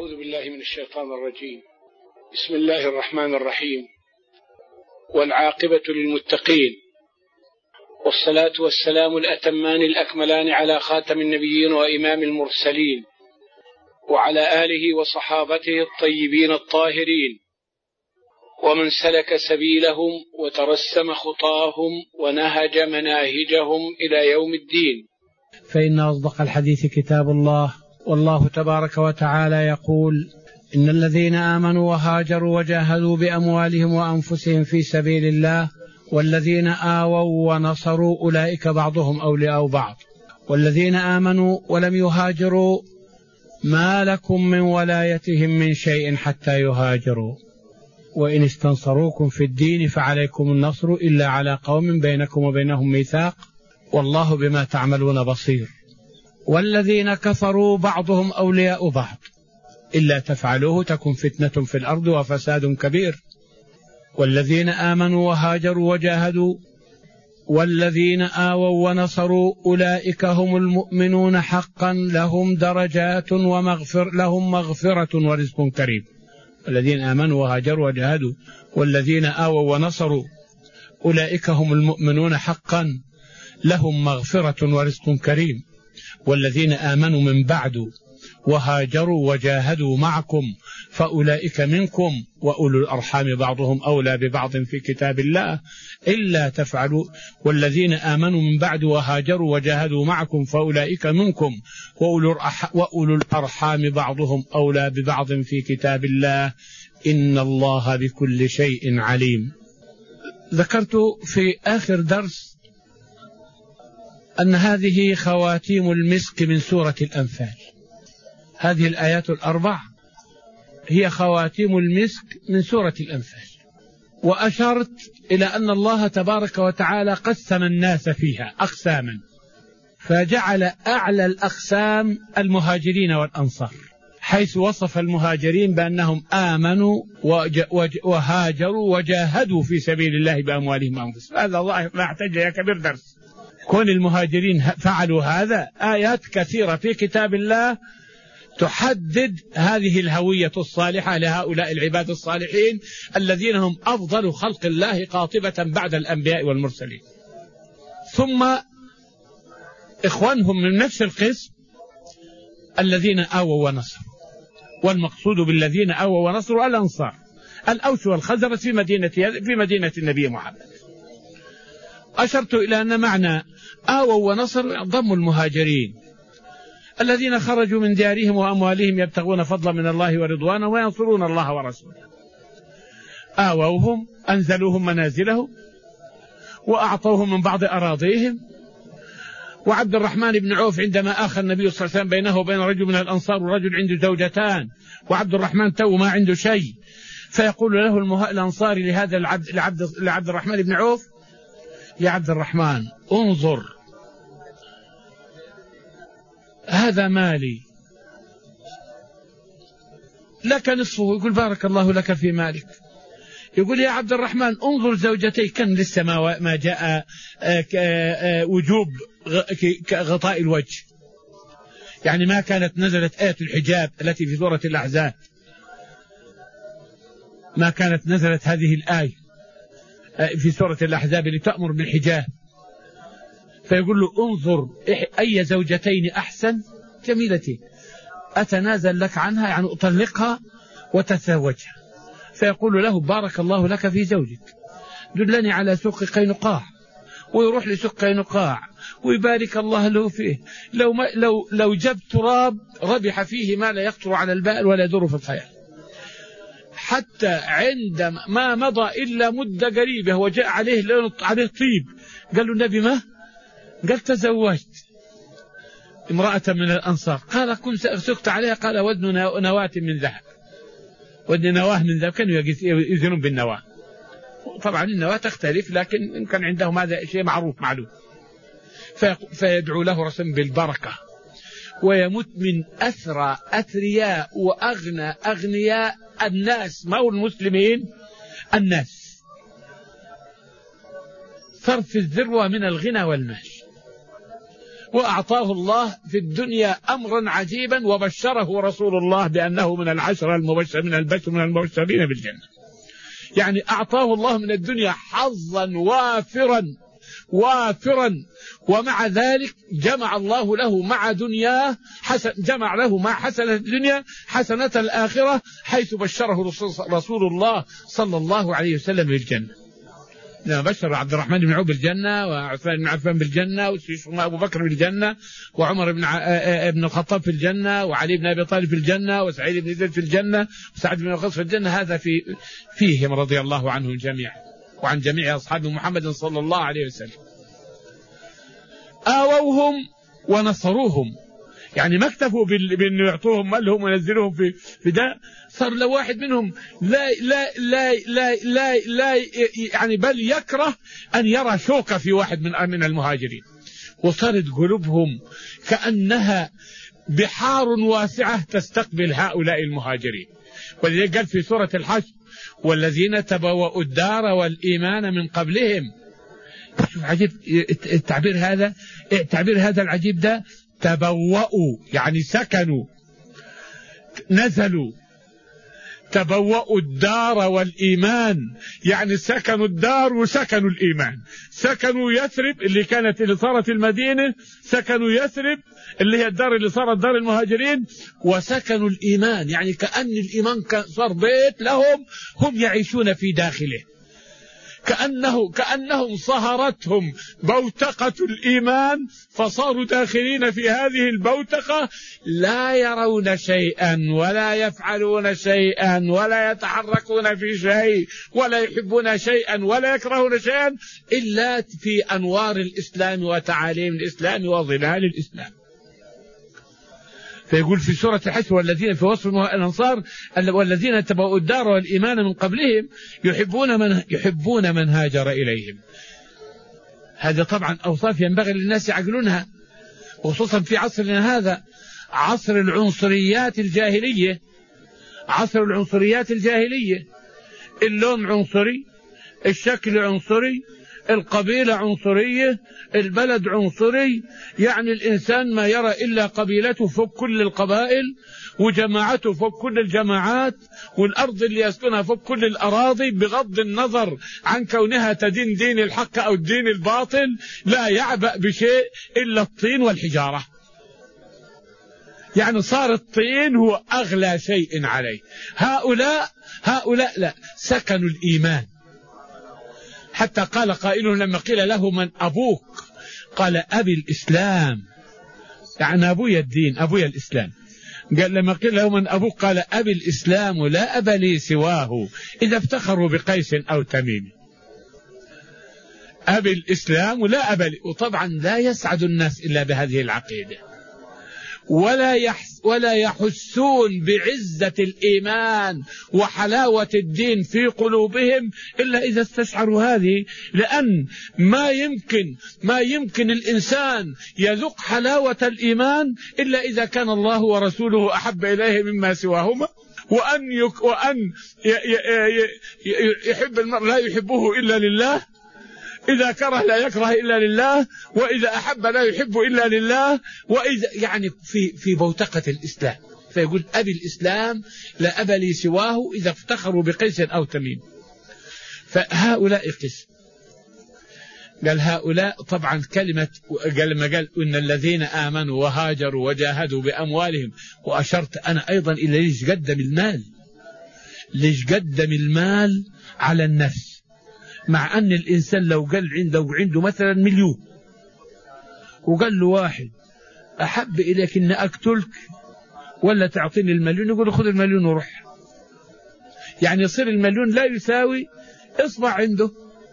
أعوذ بالله من الشيطان الرجيم. بسم الله الرحمن الرحيم، والعاقبة للمتقين، والصلاة والسلام الأتمان الأكملان على خاتم النبيين وإمام المرسلين، وعلى آله وصحابته الطيبين الطاهرين، ومن سلك سبيلهم وترسم خطاهم ونهج مناهجهم إلى يوم الدين. فإن أصدق الحديث كتاب الله، والله تبارك وتعالى يقول: إن الذين آمنوا وهاجروا وجاهدوا بأموالهم وأنفسهم في سبيل الله والذين آووا ونصروا أولئك بعضهم أولياء بعض، والذين آمنوا ولم يهاجروا ما لكم من ولايتهم من شيء حتى يهاجروا، وإن استنصروكم في الدين فعليكم النصر إلا على قوم بينكم وبينهم ميثاق والله بما تعملون بصير، والذين كفروا بعضهم أولياء بعض إلا تفعلوه تكن فتنة في الأرض وفساد كبير. والذين آمنوا وهاجروا وجاهدوا والذين آووا ونصروا أولئك هم المؤمنون حقا، لهم درجات لهم مغفرة ورزق كريم. الذين آمنوا وهاجروا وجاهدوا والذين آووا ونصروا أولئك هم المؤمنون حقا، لهم مغفرة ورزق كريم. والذين آمنوا من بعد وهاجروا وجاهدوا معكم فأولئك منكم وأولو الأرحام بعضهم أولى ببعض في كتاب الله إلا تفعلوا. والذين آمنوا من بعد وهاجروا وجاهدوا معكم فأولئك منكم وأولو الأرحام بعضهم أولى ببعض في كتاب الله إن الله بكل شيء عليم. ذكرت في آخر درس أن هذه خواتيم المسك من سورة الأنفال. هذه الآيات الأربع هي خواتيم المسك من سورة الأنفال، وأشرت إلى أن الله تبارك وتعالى قسم الناس فيها أقساما، فجعل أعلى الأقسام المهاجرين والأنصار، حيث وصف المهاجرين بأنهم آمنوا وهاجروا وجاهدوا في سبيل الله بأموالهم وأنفسهم. هذا الله ما احتاج إلى كبير درس. كون المهاجرين فعلوا هذا، آيات كثيرة في كتاب الله تحدد هذه الهوية الصالحة لهؤلاء العباد الصالحين الذين هم أفضل خلق الله قاطبة بعد الأنبياء والمرسلين. ثم إخوانهم من نفس القسم الذين آووا ونصروا، والمقصود بالذين آووا ونصروا الأنصار الأوس والخزرج في مدينة النبي محمد. أشرت إلى أن معنى آووا ونصروا ضم المهاجرين الذين خرجوا من ديارهم وأموالهم يبتغون فضلا من الله ورضوانه وينصرون الله ورسوله. آووهم أنزلوهم منازلهم وأعطوهم من بعض أراضيهم. وعبد الرحمن بن عوف عندما آخى النبي صلى الله عليه وسلم بينه وبين رجل من الأنصار، ورجل عنده زوجتان وعبد الرحمن تو ما عنده شيء، فيقول له الأنصاري لهذا لعبد الرحمن بن عوف: يا عبد الرحمن انظر، هذا مالي لك نصفه. يقول: بارك الله لك في مالك. يقول: يا عبد الرحمن انظر زوجتي، كان لسه ما جاء وجوب غطاء الوجه، يعني ما كانت نزلت آية الحجاب التي في سورة الأحزاب، ما كانت نزلت هذه الآية في سورة الأحزاب لتأمر بالحجاب. فيقول له: انظر أي زوجتين أحسن، جميلتين، أتنازل لك عنها، يعني أطلقها وتتزوجها. فيقول له: بارك الله لك في زوجك، دلني على سوق قينقاع. ويروح لسوق قينقاع ويبارك الله له فيه، لو جاب تراب ربح فيه ما لا يخطر على البال ولا يدور في الخيال. حتى عندما ما مضى إلا مدة قريبة وجاء عليه طيب، قال له النبي: ما؟ قال: تزوجت امرأة من الأنصار. قال: كنت سكت عليها. قال: وزن نواة من ذهب. وزن نواه من ذهب، كانوا يزنون بالنواة. طبعا النواة تختلف، لكن كان عندهم هذا شيء معروف معلوم. فيدعو له رسول بالبركة، ويموت من أثرى أثرياء وأغنى أغنياء الناس، ما هو المسلمين، الناس، صار في الذروة من الغنى والمال. وأعطاه الله في الدنيا أمرا عجيبا، وبشره رسول الله بأنه من العشرة من البشر المبشرين بالجنة. يعني أعطاه الله من الدنيا حظا وافرا، ومع ذلك جمع الله له مع دنياه جمع له مع حسنة الدنيا حسنة الآخرة، حيث بشره رسول الله صلى الله عليه وسلم بالجنة. لما بشر عبد الرحمن بن عوف بالجنة، وعثمان بن عفان بالجنة، وأبو بكر بالجنة، وعمر بن الخطاب في الجنة، وعلي بن أبي طالب في الجنة، وسعيد بن زيد في الجنة، وسعد بن وقاص في الجنة. هذا فيهم رضي الله عنهم جميعا وعن جميع أصحاب محمد صلى الله عليه وسلم. آووهم ونصروهم، يعني ما اكتفوا بأن يعطوهم مالهم وينزلوهم في ده، صار لو واحد منهم لا لا لا لا لا لا يعني بل يكره أن يرى شوكة في واحد من المهاجرين، وصارت قلوبهم كأنها بحار واسعة تستقبل هؤلاء المهاجرين. ولذلك قال في سورة الحشر: والذين تبوأوا الدار والإيمان من قبلهم. شوف عجيب التعبير هذا العجيب ده، تبوأوا يعني سكنوا، نزلوا. تبوأوا الدار والإيمان يعني سكنوا الدار وسكنوا الإيمان. سكنوا يثرب اللي صارت المدينة، سكنوا يثرب اللي هي الدار اللي صارت دار المهاجرين، وسكنوا الإيمان يعني كأن الإيمان صار بيت لهم هم يعيشون في داخله، كأنهم صهرتهم بوتقة الإيمان، فصاروا داخلين في هذه البوتقة، لا يرون شيئا ولا يفعلون شيئا ولا يتحركون في شيء ولا يحبون شيئا ولا يكرهون شيئا إلا في أنوار الإسلام وتعاليم الإسلام وظلال الإسلام. فيقول في سورة الحشر: والذين في وصف الأنصار والذين تبوأوا الدار والإيمان من قبلهم يحبون من هاجر إليهم. هذا طبعا أوصاف ينبغي للناس يعقلونها، خصوصا في عصرنا هذا، عصر العنصريات الجاهلية. عصر العنصريات الجاهلية، اللون عنصري، الشكل عنصري، القبيلة عنصرية، البلد عنصري، يعني الإنسان ما يرى إلا قبيلته فوق كل القبائل، وجماعته فوق كل الجماعات، والأرض اللي يسكنها فوق كل الأراضي، بغض النظر عن كونها تدين دين الحق أو الدين الباطل، لا يعبأ بشيء إلا الطين والحجارة. يعني صار الطين هو أغلى شيء عليه. هؤلاء لا، سكنوا الإيمان. حتى قال قائل لما قيل له: من أبوك؟ قال: أبي الإسلام، يعني أبويا الدين، أبويا الإسلام. قال لما قيل له: من أبوك؟ قال: أبي الإسلام لا أب لي سواه، إذا افتخروا بقيس أو تميم. أبي الإسلام لا أب لي. وطبعا لا يسعد الناس إلا بهذه العقيدة، ولا يحسون بعزة الإيمان وحلاوة الدين في قلوبهم إلا إذا استشعروا هذه. لأن ما يمكن الإنسان يذوق حلاوة الإيمان إلا إذا كان الله ورسوله أحب إليه مما سواهما، وأن يحب المرء لا يحبه إلا لله، إذا كره لا يكره إلا لله، وإذا أحب لا يحب إلا لله، وإذا يعني في بوتقة الإسلام. فيقول: أبي الإسلام لا أب لي سواه، إذا افتخروا بقيس أو تميم. فهؤلاء قسم. قال هؤلاء طبعا كلمة، قال لما قال: إن الذين آمنوا وهاجروا وجاهدوا بأموالهم، وأشرت أنا أيضا إلى ليش قدم المال على النفس. مع أن الإنسان لو عنده مثلا 1,000,000 وقال له واحد: أحب إليك إن أقتلك ولا تعطيني 1,000,000، يقول له: خذ 1,000,000 وروح. يعني يصير 1,000,000 لا يساوي إصبع عنده.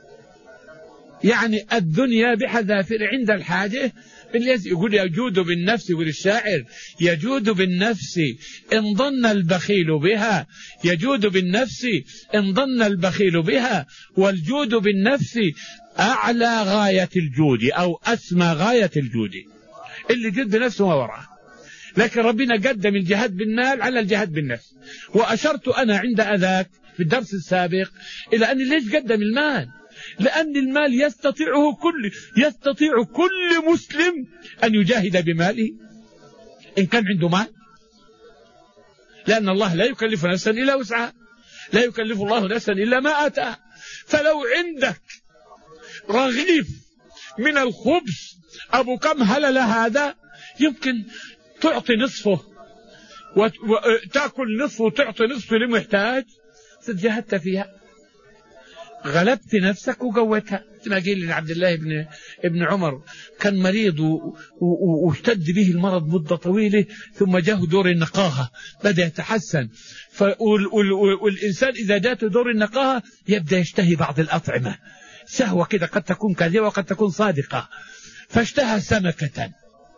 يعني الدنيا بحذافير عند الحاجة. يقول: يجود بالنفس، يقول الشاعر: يجود بالنفس إن ظن البخيل بها، يجود بالنفس إن ظن البخيل بها، والجود بالنفس أعلى غاية الجود أو أسمى غاية الجود. اللي جد بنفسه ما وراه. لكن ربنا قدم الجهاد بالمال على الجهاد بالنفس. وأشرت أنا عند أذاك في الدرس السابق إلى أن ليش قدم المال؟ لأن المال يستطيع كل مسلم أن يجاهد بماله إن كان عنده مال، لأن الله لا يكلف نفسا إلا وسعها، لا يكلف الله نفسا إلا ما آتاها. فلو عندك رغيف من الخبز أبو كم هلل هذا يمكن تعطي نصفه وتأكل نصفه وتعطي نصفه لمحتاج، جاهدت فيها، غلبت نفسك وقوتها. ما قيل لعبد الله ابن عمر كان مريض واشتد به المرض مدة طويلة، ثم جاءه دور النقاهة بدأ يتحسن. والإنسان إذا جاءته دور النقاهة يبدأ يشتهي بعض الأطعمة، شهوة كده قد تكون كاذبة وقد تكون صادقة، فاشتهى سمكة،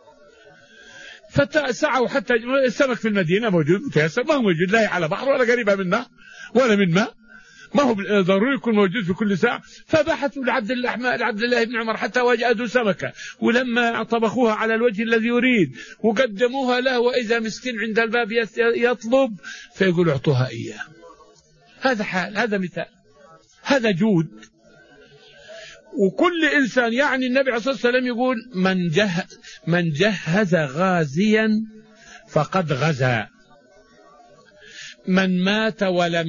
فسعوا حتى السمك في المدينة موجود متيسر، ما هو موجود لا على بحر ولا قريبة منه ولا من ماء، ما هو ضروري يكون موجود في كل ساعة. فبحثوا لعبد الله بن عمر حتى وجدوا سمكة، ولما طبخوها على الوجه الذي يريد وقدموها له، وإذا مسكين عند الباب يطلب فيقول اعطوها إياه. هذا حال، هذا مثال، هذا جود. وكل إنسان، يعني النبي عليه الصلاة والسلام يقول من جهز غازيا فقد غزا، من مات ولم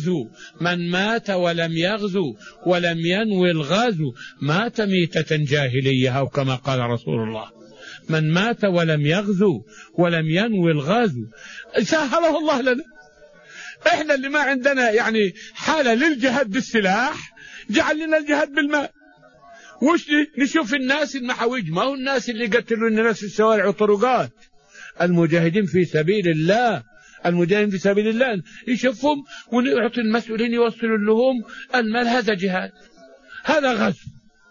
يغزو ولم ينوي الغزو مات ميتة جاهلية، أو كما قال رسول الله: من مات ولم يغزو ولم ينوي الغزو سهله الله لنا. احنا اللي ما عندنا يعني حالة للجهاد بالسلاح جعل لنا الجهاد بالماء. وش نشوف الناس المحاويج، ما هو الناس اللي قتلوا الناس في الشوارع والطرقات، المجاهدين في سبيل الله، المجاهدين في سبيل الله يشوفهم ونعطي المسؤولين يوصلوا لهم المال، هذا جهاد، هذا غزو.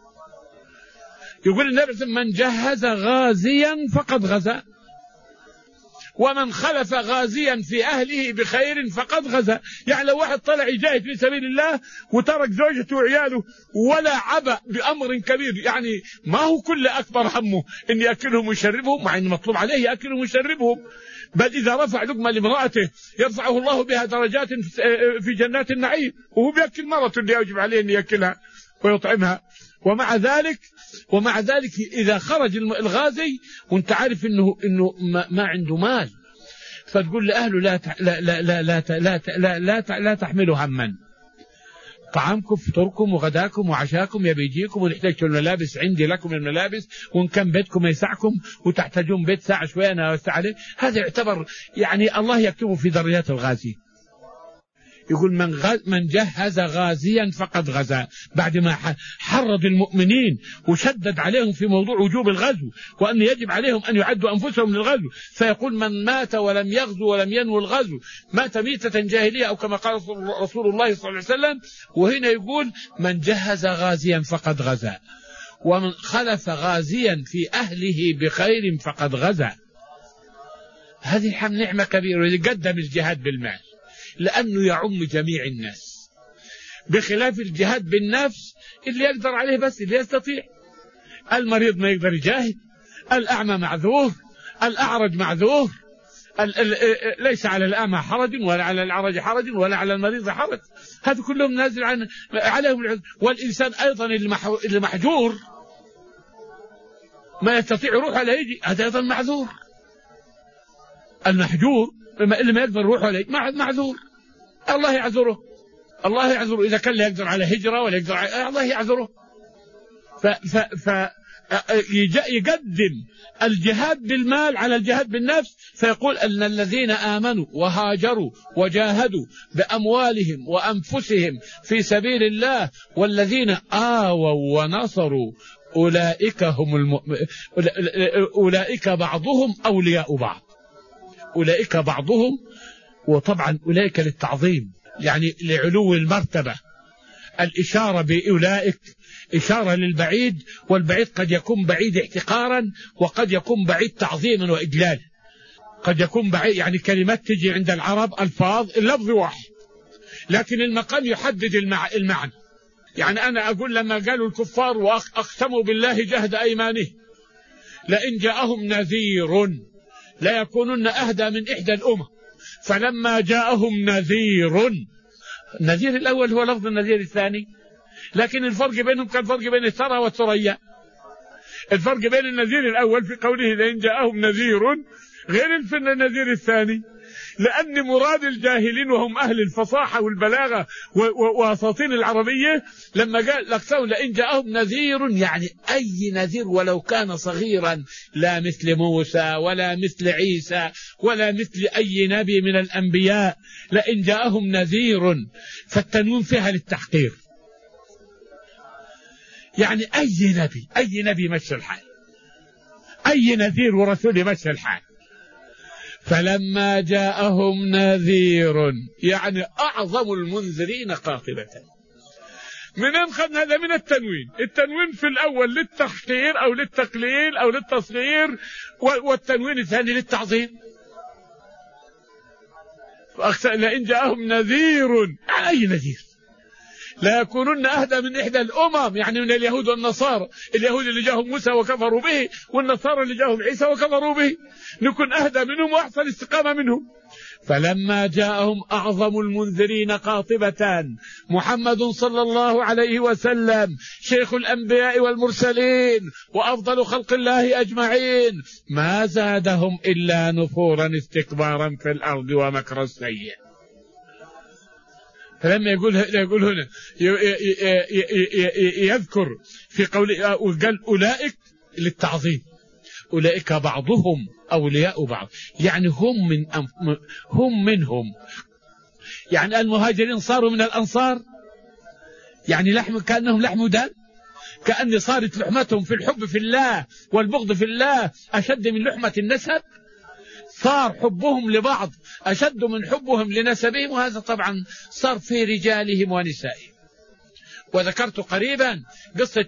يقول النبي: من جهز غازيا فقد غزا، ومن خلف غازيا في أهله بخير فقد غزا. يعني لو واحد طلع يجاهد في سبيل الله وترك زوجته وعياله ولا عبأ بأمر كبير، يعني ما هو كل أكبر همه إن يأكلهم ويشربهم، مع إن مطلوب عليه يأكلهم ويشربهم، بل إذا رفع لقمة لامرأته يرفعه الله بها درجات في جنات النعيم، وهو بيأكل مرته اللي يجب عليه أن يأكلها ويطعمها. ومع ذلك إذا خرج الغازي وانت عارف إنه ما عنده مال، فتقول لأهله لا تحملوا هما، طعامكم فطوركم وغداكم وعشاكم يبيجيكم، وإن احتجتم الملابس عندي لكم الملابس، وإن كان بيتكم يسعكم وتحتاجون بيت ساعة شوية أنا أوسع عليه. هذا يعتبر يعني الله يكتبه في درجات الغازي. يقول من جهز غازيا فقد غزا، بعد ما حرض المؤمنين وشدد عليهم في موضوع وجوب الغزو وأن يجب عليهم أن يعدوا أنفسهم للغزو، فيقول: من مات ولم يغزو ولم ينوي الغزو مات ميتة جاهلية، أو كما قال رسول الله صلى الله عليه وسلم. وهنا يقول: من جهز غازيا فقد غزا، ومن خلف غازيا في أهله بخير فقد غزا. هذه نعمة كبيرة. يقدم الجهاد بالمال لأنه يعم جميع الناس، بخلاف الجهاد بالنفس اللي يقدر عليه بس اللي يستطيع. المريض ما يقدر يجاهد، الأعمى معذور، الأعرج معذور، ليس على الأعمى حرج ولا على الأعرج حرج ولا على المريض حرج، هذا كلهم نازل عليهم العذر. والإنسان أيضا اللي محجور ما يستطيع يروح ولا يجي، هذا أيضا معذور. المحجور اللي ما يقدر يروح ولا يجي معذور، الله يعذره، الله يعذره. إذا كان لا يقدر على هجرة ولا يقدر الله يعذره. يقدم الجهاد بالمال على الجهاد بالنفس، فيقول أن الذين آمنوا وهاجروا وجاهدوا بأموالهم وأنفسهم في سبيل الله والذين آووا ونصروا أولئك بعضهم أولياء بعض. أولئك بعضهم، وطبعا أولئك للتعظيم يعني لعلو المرتبة. الإشارة بأولئك إشارة للبعيد، والبعيد قد يكون بعيد احتقارا وقد يكون بعيد تعظيما وإجلالا. قد يكون بعيد يعني كلمات تجي عند العرب ألفاظ اللفظ واحد لكن المقام يحدد المعنى. يعني أنا أقول لما قالوا الكفار وأقسموا بالله جهد أيمانه لئن جاءهم نذير لا يكونن أهدى من إحدى الأمم، فلما جاءهم نذير، النذير الأول هو لفظ النذير الثاني، لكن الفرق بينهم كالفرق بين الثرى والثريا. الفرق بين النذير الأول في قوله لئن جاءهم نذير غير النذير الثاني، لأن مراد الجاهلين وهم أهل الفصاحة والبلاغة وأساطين العربية لما قال لقسوا لئن جاءهم نذير، يعني أي نذير ولو كان صغيرا، لا مثل موسى ولا مثل عيسى ولا مثل أي نبي من الأنبياء، لئن جاءهم نذير، فالتنوين فيها للتحقير، يعني أي نبي مشى الحال، أي نذير ورسول مشى الحال. فلما جاءهم نذير يعني أعظم المنذرين قاطبة. من أخذ هذا من التنوين في الأول للتحقير أو للتقليل أو للتصغير، والتنوين الثاني للتعظيم. لئن جاءهم نذير يعني أي نذير، لا يكونن أهدى من إحدى الأمم، يعني من اليهود والنصارى، اليهود اللي جاءهم موسى وكفروا به، والنصارى اللي جاءهم عيسى وكفروا به، نكون أهدى منهم وأحسن استقامة منهم. فلما جاءهم أعظم المنذرين قاطبة محمد صلى الله عليه وسلم، شيخ الأنبياء والمرسلين وأفضل خلق الله أجمعين، ما زادهم إلا نفورا استكبارا في الأرض ومكر السيء. فلما يقول هنا يذكر في قوله وقال أولئك للتعظيم، أولئك بعضهم أولياء بعض، يعني هم منهم، يعني المهاجرين صاروا من الأنصار، يعني كأنهم لحم دم، كأن صارت لحمتهم في الحب في الله والبغض في الله أشد من لحمة النسب، صار حبهم لبعض أشد من حبهم لنسبهم، وهذا طبعا صار في رجالهم ونسائهم. وذكرت قريبا قصة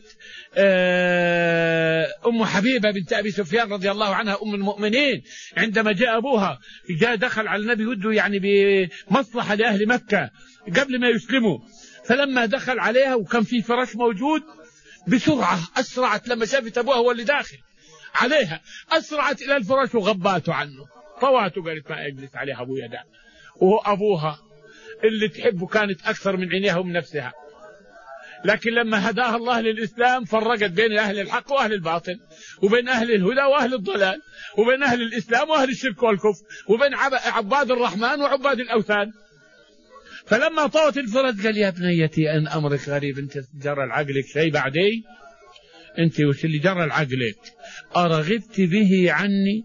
أم حبيبة بنت أبي سفيان رضي الله عنها أم المؤمنين، عندما جاء أبوها دخل على النبي وده يعني بمصلحة لأهل مكة قبل ما يسلموا، فلما دخل عليها وكان في فراش موجود بسرعة أسرعت، لما شافت أبوها هو اللي داخل عليها أسرعت إلى الفراش وغباته عنه، طواته قالت ما أجلس عليها أبويا ده، وهو أبوها اللي تحبه كانت أكثر من عينيها ومن نفسها. لكن لما هداها الله للإسلام فرقت بين أهل الحق وأهل الباطل، وبين أهل الهدى وأهل الضلال، وبين أهل الإسلام وأهل الشرك والكفر، وبين عباد الرحمن وعباد الأوثان. فلما طوت الفرج قال يا بنيتي أن أمرك غريب، أنت جرى العقلك شيء بعدي، أنت وش اللي جرى العقلك؟ أرغبت به عني،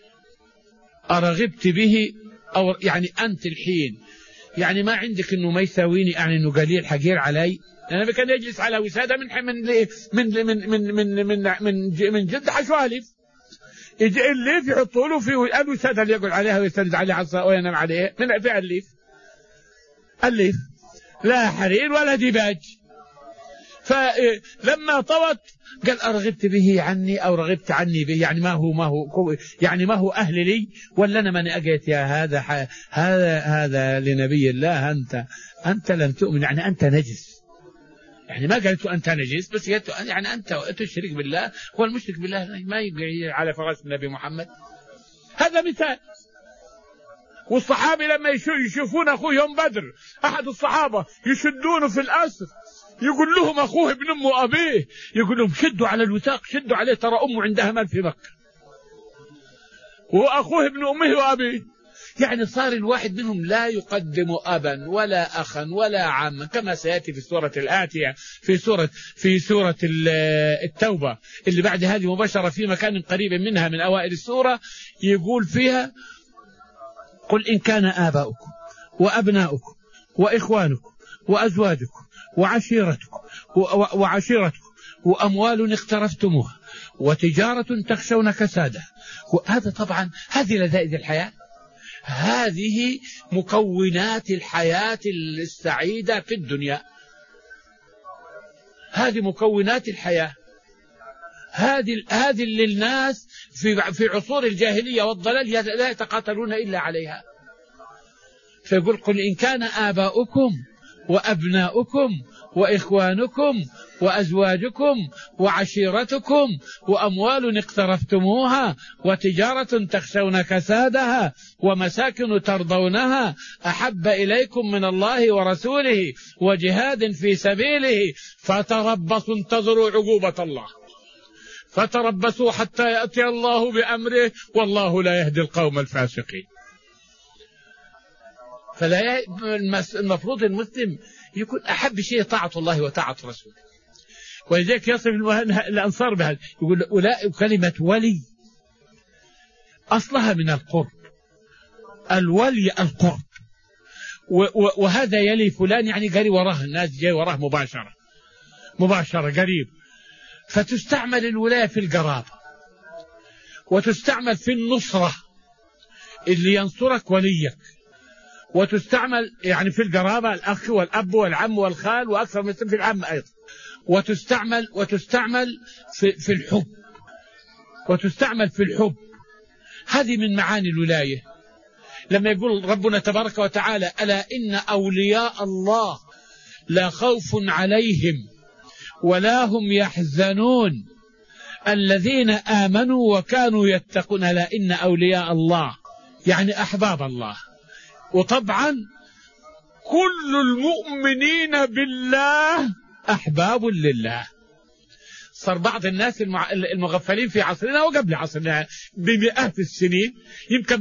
أرغبت به، أو يعني أنت الحين يعني ما عندك إنه ما يساويني، يعني إنه قليل حقير علي. أنا كان يجلس على وسادة من جد حشوالف، يجي الليف يحطوا له في الوسادة اللي يقعد عليها ويستند عليها عصا وينام عليه، من في الليف لا حرير ولا ديباج. فلما طوت قال أرغبت به عني أو رغبت عني به، يعني ما هو أهل لي ولا أنا من أجيت يا هذا لنبي الله، أنت لم تؤمن، يعني أنت نجس، يعني ما قالت أنت نجس، بس يعني أنت تشرك بالله، والمشرك بالله ما يقعد على فراش النبي محمد. هذا مثال. والصحابي لما يشوفون أخوه يوم بدر، أحد الصحابة يشدونه في الأسر، يقول لهم أخوه ابن أمه وأبيه، يقول لهم شدوا على الوثاق، شدوا عليه، ترى أمه عندها مال في مكة، وأخوه ابن أمه وأبيه. يعني صار الواحد منهم لا يقدم أبا ولا أخا ولا عما، كما سيأتي في السورة الآتية في سورة التوبة اللي بعد هذه مباشرة، في مكان قريب منها من أوائل السورة، يقول فيها قل إن كان آباؤكم وأبناؤكم وإخوانكم وأزواجكم وعشيرتكم وأموال اقترفتموها وتجارة تخشون كسادها، وهذا طبعا هذه لذائذ الحياة، هذه مكونات الحياة السعيدة في الدنيا، هذه مكونات الحياة، هذه اللي الناس في عصور الجاهلية والضلال لا يتقاتلون إلا عليها. فيقول قل إن كان آباؤكم وأبناؤكم وإخوانكم وأزواجكم وعشيرتكم وأموال اقترفتموها وتجارة تخشون كسادها ومساكن ترضونها أحب إليكم من الله ورسوله وجهاد في سبيله فتربصوا انتظروا عقوبة الله، فتربصوا حتى يأتي الله بأمره والله لا يهدي القوم الفاسقين. فلا المفروض المسلم يكون أحب شيء طاعة الله وطاعة رسوله. ولذلك يصف الأنصار بهذا، يقول أولئك كلمة ولي أصلها من القرب، الولي القرب، وهذا يلي فلان يعني قريب وراه، الناس جاي وراه مباشرة قريب. فتستعمل الولاية في القرابة، وتستعمل في النصرة اللي ينصرك وليك، وتستعمل يعني في القرابة الأخ والأب والعم والخال وأكثر من في العم أيضا، وتستعمل في الحب، وتستعمل في الحب. هذه من معاني الولاية. لما يقول ربنا تبارك وتعالى ألا إن أولياء الله لا خوف عليهم ولا هم يحزنون الذين آمنوا وكانوا يتقون. ألا إن أولياء الله يعني أحباب الله، وطبعا كل المؤمنين بالله أحباب لله. صار بعض الناس المغفلين في عصرنا وقبل عصرنا بمئات السنين، يمكن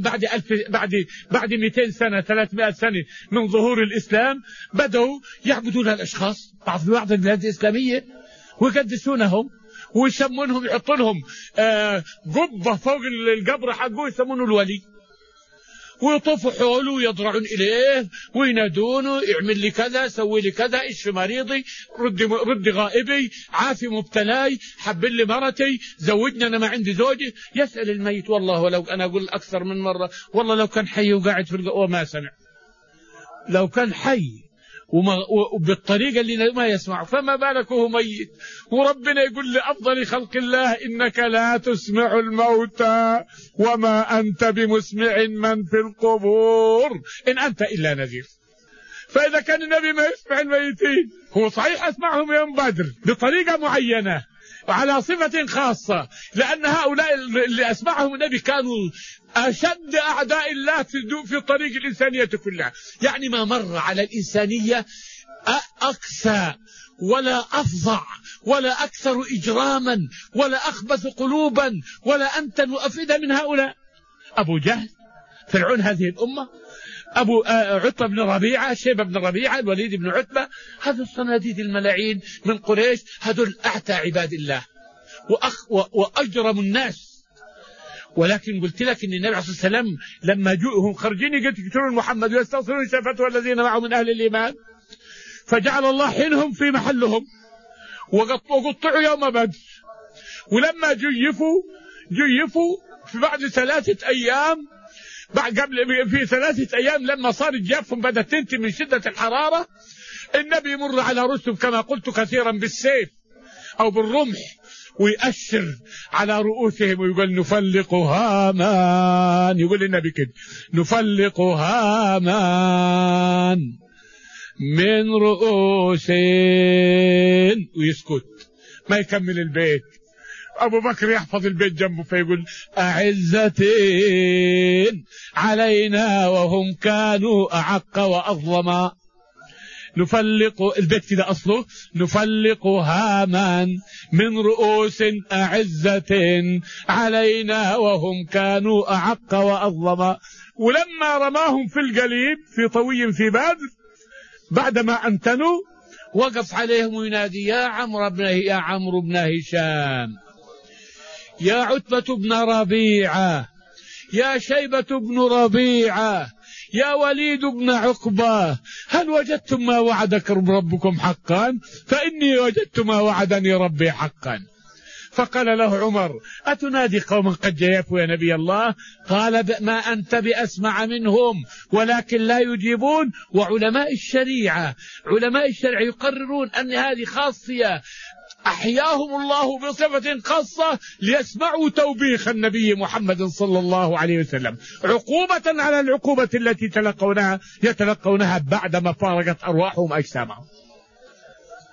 بعد 200 سنة 300 سنة من ظهور الإسلام بدأوا يعبدون الأشخاص بعض البلاد الإسلامية ويقدسونهم ويسمونهم، يحطوا لهم قبة فوق القبر حقه يسمونه الولي، ويطوفوا حوله ويضرعون إليه وينادونه اعمل لي كذا، سوي لي كذا، اشف مريضي، رد غائبي، عافي مبتلاي، حبل لي مرتي، زوجني أنا ما عندي زوجي. يسأل الميت والله ولو أنا أقول أكثر من مرة والله لو كان حي وقاعد في وما سمع، لو كان حي وبالطريقة اللي ما يسمع، فما بالك وهو ميت. وربنا يقول لأفضل خلق الله إنك لا تسمع الموتى وما أنت بمسمع من في القبور إن أنت إلا نذير. فإذا كان النبي ما يسمع الميتين، هو صحيح أسمعهم يوم بدر بطريقة معينة وعلى صفة خاصة، لأن هؤلاء اللي أسمعهم النبي كانوا أشد أعداء الله في طريق الإنسانية كلها. يعني ما مر على الإنسانية أقسى ولا أفظع ولا أكثر إجراما ولا أخبث قلوبا ولا أنتن وأفئدة من هؤلاء. أبو جهل فرعون هذه الأمة، أبو عتبة بن ربيعة، شيبة بن ربيعة، الوليد بن عتبة، هذا الصناديد الملاعين من قريش، هذول أعتى عباد الله وأجرم الناس. ولكن قلت لك ان النبي عليه الصلاه والسلام لما جاءهم خارجين يقتلون محمد ويستغفرون شفته والذين معه من اهل الايمان، فجعل الله حينهم في محلهم وقطعوا يوم بدر. ولما جيفوا في بعد 3 أيام، في 3 أيام لما صار جيفهم بدأت تنتهي من شدة الحرارة، النبي يمر على رسل كما قلت كثيرا بالسيف أو بالرمح ويأشر على رؤوسهم ويقول نفلق هامان، يقول النبي كده نفلق هامان من رؤوسين، ويسكت ما يكمل البيت. أبو بكر يحفظ البيت جنبه فيقول أعزتين علينا وهم كانوا أعق وأظلما. نفلق البيت كده أصله نفلق هامان من رؤوس أعزة علينا وهم كانوا أعق وأظلما. ولما رماهم في القليب في طوي في بدر بعدما أنتنوا وقف عليهم وينادي يا عمرو بن هشام، يا عتبة بن ربيعة، يا شيبة بن ربيعة، يا وليد بن عقبة، هل وجدتم ما وعدكم ربكم حقا؟ فإني وجدت ما وعدني ربي حقا. فقال له عمر أتنادي قوما قد جيفوا يا نبي الله؟ قال ما أنت بأسمع منهم ولكن لا يجيبون. وعلماء الشريعة يقررون أن هذه خاصية أحياهم الله بصفة خاصة ليسمعوا توبيخ النبي محمد صلى الله عليه وسلم، عقوبة على العقوبة التي يتلقونها بعدما فارقت أرواحهم أجسامهم.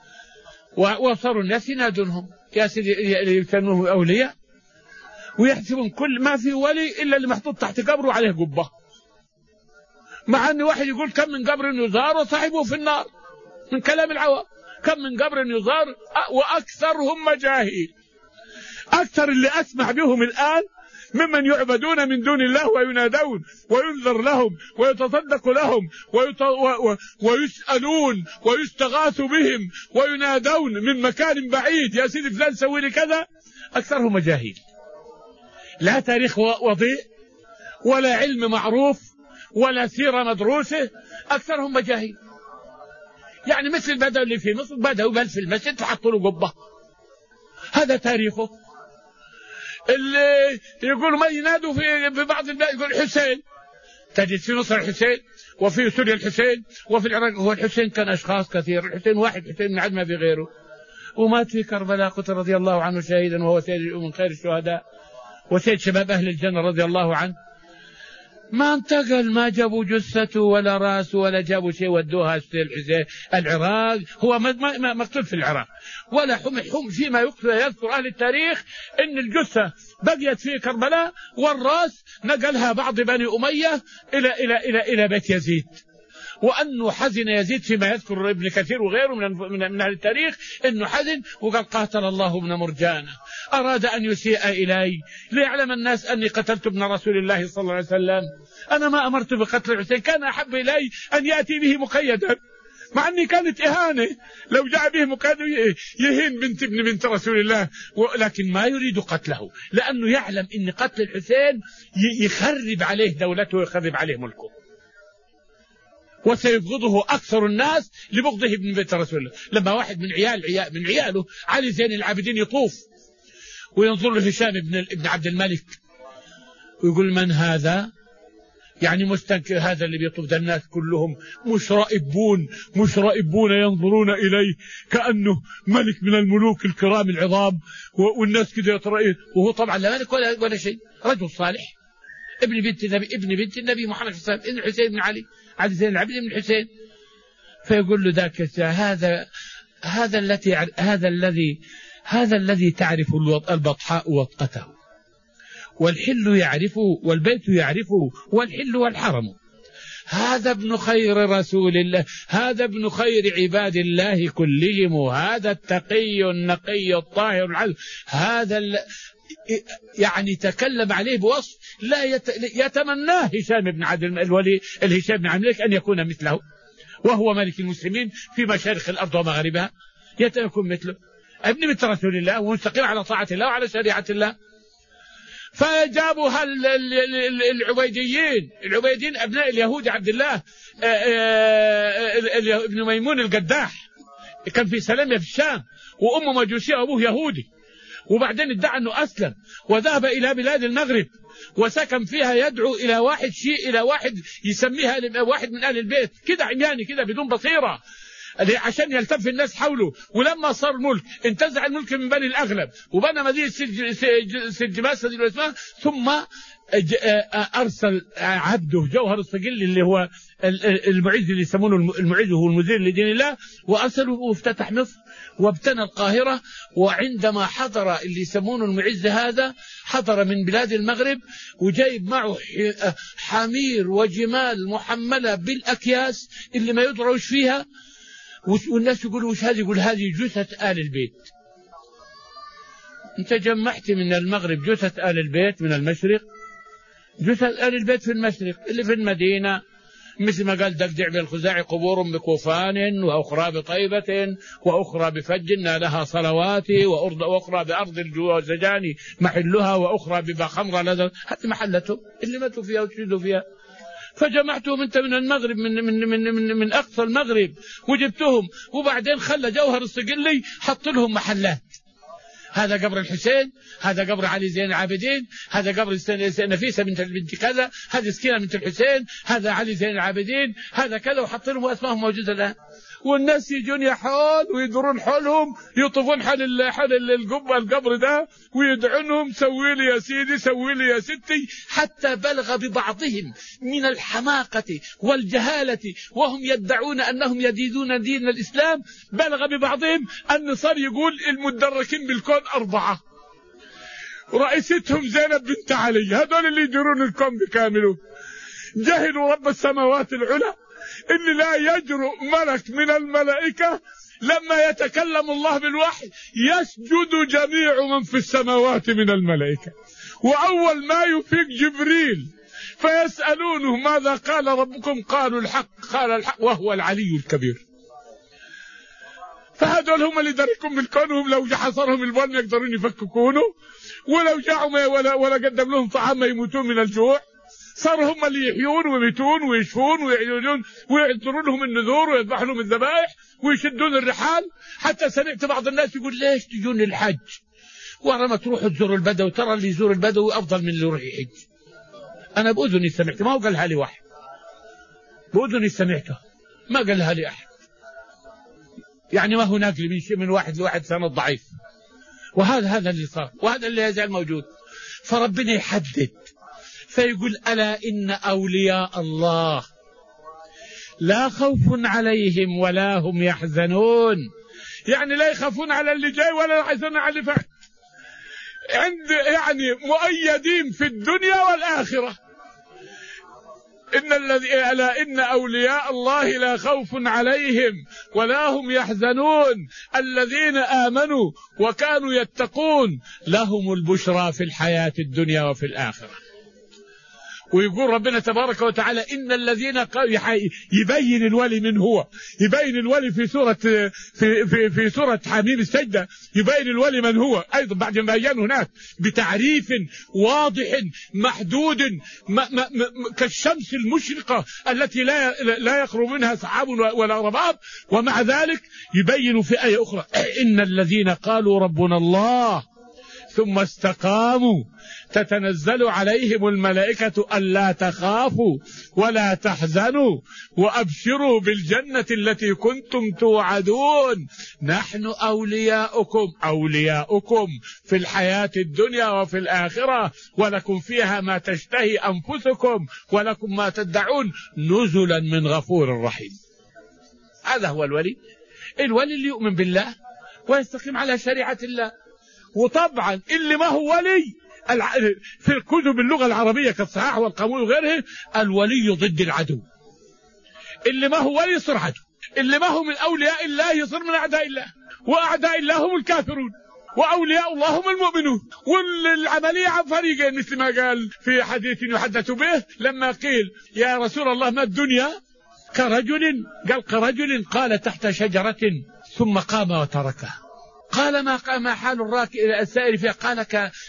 وصاروا الناس ينادونهم يا سيدي، يسموهم أولياء، ويحسبون كل ما في ولي إلا اللي محطوط تحت قبره عليه قبة، مع أن واحد يقول كم من قبر يزار وصاحبه في النار، من كلام العوام، كم من قبر يزار وأكثرهم مجاهيل. أكثر اللي أسمع بهم الآن ممن يعبدون من دون الله وينادون وينذر لهم ويتصدق لهم ويسألون ويستغاث بهم وينادون من مكان بعيد، يا سيدي فلان سوي لي كذا، أكثرهم مجاهيل، لا تاريخ وضيء ولا علم معروف ولا سيرة مدروسة، أكثرهم مجاهيل. يعني مثل البدو اللي في مصر، بدو بل في المسجد فحطوا له قبة، هذا تاريخه. اللي يقولوا ما ينادوا في بعض البلاد يقول حسين، تجد في مصر الحسين، وفي سوريا الحسين، وفي العراق. هو الحسين كان أشخاص كثير، الحسين واحد، حسين من عد ما في غيره، ومات في كربلاء، قتل رضي الله عنه شهيدا، وهو سيد من خير الشهداء وسيد شباب أهل الجنة رضي الله عنه. ما انتقل، ما جابوا جثته ولا راسه ولا جابوا شيء ودوها الحسين العراق، هو مقتول في العراق، ولا حم فيما يذكر أهل التاريخ إن الجثة بقيت في كربلاء، والراس نقلها بعض بني أمية إلى بيت يزيد. وأنه حزن يزيد فيما يذكر ابن كثير وغيره من أهل التاريخ، أنه حزن وقال قاتل الله ابن مرجانة، أراد أن يسيء إلي ليعلم الناس أني قتلت ابن رسول الله صلى الله عليه وسلم. أنا ما أمرت بقتل الحسين، كان أحب إلي أن يأتي به مقيدا، مع أني كانت إهانة لو جاء به مقيد يهين بنت رسول الله، ولكن ما يريد قتله، لأنه يعلم أن قتل الحسين يخرب عليه دولته ويخرب عليه ملكه، وسيبغضه أكثر الناس لبغضه ابن بيت رسول الله. لما واحد من عياله علي زين العابدين يطوف وينظر له هشام ابن عبد الملك ويقول من هذا؟ يعني مستنكر، هذا اللي بيطوف ده الناس كلهم مشرئبون ينظرون إليه كأنه ملك من الملوك الكرام العظام، والناس كده يترأيه، وهو طبعا لا ملك ولا شيء، رجل صالح، ابن بنت النبي محمد صلى الله عليه وسلم، ابن الحسين بن علي زين العابدين بن الحسين. فيقول له ذاك هذا الذي تعرف البطحاء وطأته، والحل يعرفه والبيت يعرفه، والحل والحرم. هذا ابن خير رسول الله، هذا ابن خير عباد الله كلهم، هذا التقي النقي الطاهر العذب، هذا يعني تكلم عليه بوصف لا يتمناه هشام بن عبد الولي الهشام بن عبد الملك أن يكون مثله، وهو ملك المسلمين في مشارق الأرض ومغاربها، يكون مثله، ابن بنت رسول الله ومستقيم على طاعة الله وعلى شريعة الله. فجابوا العبيديين أبناء اليهود عبد الله ابن ميمون القداح، كان في سلمية في الشام، وأمه مجوسية وأبوه يهودي، وبعدين ادعى أنه أسلم وذهب إلى بلاد المغرب وسكن فيها، يدعو إلى واحد إلى واحد يسميها واحد من أهل البيت، كده عمياني كده بدون بصيرة، عشان يلتف الناس حوله. ولما صار ملك انتزع الملك من بني الأغلب وبنى مدينة سجماس ثم أرسل عبده جوهر الصقل اللي هو المعز اللي يسمونه المعز هو المذير لدين الله، وأرسله وافتتح مصر وابتنى القاهرة. وعندما حضر اللي يسمونه المعز هذا، حضر من بلاد المغرب وجايب معه حمير وجمال محملة بالأكياس اللي ما يدرى وش فيها، والناس يقولوا وش هذه؟ يقول هذه جثة آل البيت. انت جمعت من المغرب جثة آل البيت، من المشرق جثة آل البيت في المشرق اللي في المدينة، مثل ما قال دقدع بالخزاعي قبور بكوفان وأخرى بطيبة وأخرى بفج لها صلواتي، وأخرى بأرض الجوزجان محلها، وأخرى ببخمرة لذا، هذه محلته اللي ماتوا فيها وتشهدوا فيها. فجمعتهم انت من المغرب من أقصى المغرب وجبتهم، وبعدين خلى جوهر الصقلي حط لهم محلات، هذا قبر الحسين، هذا قبر علي زين العابدين، هذا قبر نفيسة بنت كذا، هذه سكينة بنت الحسين، هذا علي زين العابدين، هذا كذا، وحط لهم أسمائهم موجودة الآن. والناس يجون يحول ويدورون حولهم، يطوفون حول القبر ده ويدعونهم سوي لي يا سيدي سوي لي يا ستي، حتى بلغ ببعضهم من الحماقة والجهالة وهم يدعون أنهم يدينون دين الإسلام، بلغ ببعضهم أن صار يقول المدركين بالكون 4 رئيستهم زينب بنت علي، هذول اللي يديرون الكون بكامله. جهلوا رب السماوات العلى إن لا يجرؤ ملك من الملائكة لما يتكلم الله بالوحي يسجد جميع من في السماوات من الملائكة، وأول ما يفيق جبريل فيسألونه ماذا قال ربكم؟ قالوا الحق، قال الحق وهو العلي الكبير. فهذول هم اللي يدركون بالكون، هم لو حصرهم البول يقدرون يفككونه، ولو جاءوا ولا قدم لهم طعام ما يموتون من الجوع. صاروا هم اللي يحيون ويميتون ويشفون ويعيدون ويعذرون لهم النذور ويذبحوا لهم الذبائح ويشدون الرحال. حتى سمعت بعض الناس يقول ليش تجون الحج ورا ما تروحوا تزوروا البدو؟ ترى اللي يزور البدو أفضل من اللي يروح يحج. أنا بأذني سمعت، ما هو قالها لي واحد، بأذني سمعته ما قالها لي أحد، يعني ما هو ناقل من واحد لواحد سند ضعيف. وهذا اللي صار، وهذا اللي يزال موجود. فربنا يحدد فيقول ألا إن أولياء الله لا خوف عليهم ولا هم يحزنون، يعني لا يخافون على اللي جاي ولا يحزنون على اللي فات، عند يعني مؤيدين في الدنيا والآخرة. ألا إن أولياء الله لا خوف عليهم ولا هم يحزنون الذين آمنوا وكانوا يتقون لهم البشرى في الحياة الدنيا وفي الآخرة. ويقول ربنا تبارك وتعالى إن الذين يبين الولي من هو، يبين الولي في سورة حميم السجدة، يبين الولي من هو أيضا بعد ما بيان هناك بتعريف واضح محدود كالشمس المشرقة التي لا يخرج منها سحاب ولا رباب. ومع ذلك يبين في آية أخرى إن الذين قالوا ربنا الله ثم استقاموا تتنزل عليهم الملائكة ألا تخافوا ولا تحزنوا وأبشروا بالجنة التي كنتم توعدون نحن أولياؤكم في الحياة الدنيا وفي الآخرة ولكم فيها ما تشتهي أنفسكم ولكم ما تدعون نزلا من غفور رحيم. هذا هو الولي اللي يؤمن بالله ويستقيم على شريعة الله. وطبعا اللي ما هو ولي في كتب اللغة العربية كالصحاح والقاموس وغيره الولي ضد العدو. اللي ما هو ولي يصير عدو، اللي ما هو من أولياء الله يصير من أعداء الله، وأعداء الله هم الكافرون وأولياء الله هم المؤمنون. والعملية عن فريقين مثل ما قال في حديث يحدث به لما قيل يا رسول الله ما الدنيا؟ كرجل قال تحت شجرة ثم قام وتركها. قال ما حال الراكب السائر فيها؟ قال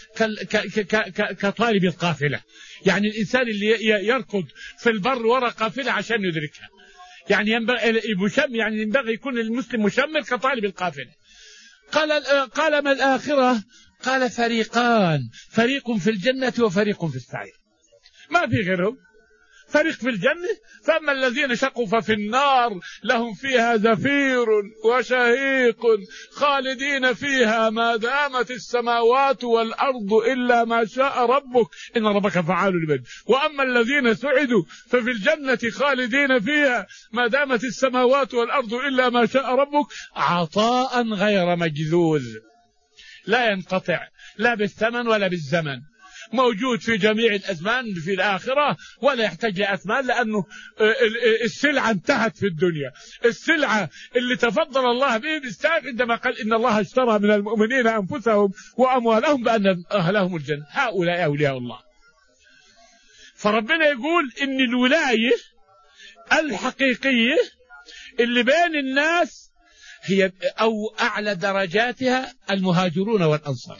كطالب القافلة، يعني الإنسان اللي يركض في البر وراء قافلة عشان يدركها، يعني ينبغي يكون المسلم مشمل كطالب القافلة. قال ما الآخرة؟ قال فريقان، فريق في الجنة وفريق في السعير، ما في غيرهم. فريق في الجنة فأما الذين شقوا ففي النار لهم فيها زفير وشهيق خالدين فيها ما دامت السماوات والأرض إلا ما شاء ربك إن ربك فعال لما. وأما الذين سعدوا ففي الجنة خالدين فيها ما دامت السماوات والأرض إلا ما شاء ربك عطاء غير مجذوذ لا ينقطع لا بالثمن ولا بالزمن، موجود في جميع الأزمان في الآخرة ولا يحتاج لأثمان، لأنه السلعة انتهت في الدنيا. السلعة اللي تفضل الله به بالساعة عندما قال إن الله اشترى من المؤمنين أنفسهم وأموالهم بأن أهلهم الجنة، هؤلاء أولياء الله. فربنا يقول إن الولاية الحقيقية اللي بين الناس هي أو أعلى درجاتها المهاجرون والأنصار،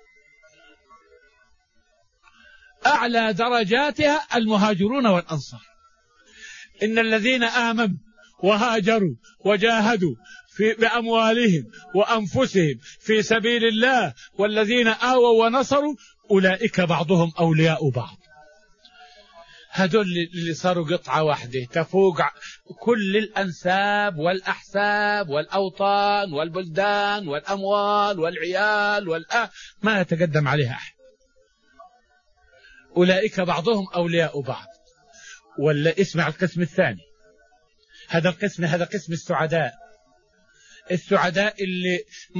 أعلى درجاتها المهاجرون والأنصار. إن الذين آمنوا وهاجروا وجاهدوا بأموالهم وأنفسهم في سبيل الله والذين آووا ونصروا أولئك بعضهم أولياء بعض. هذول اللي صاروا قطعة واحدة تفوق كل الأنساب والأحساب والأوطان والبلدان والأموال والعيال ما يتقدم عليها أحد. أولئك بعضهم أولياء بعض. ولا اسمع القسم الثاني، هذا قسم السعداء. السعداء اللي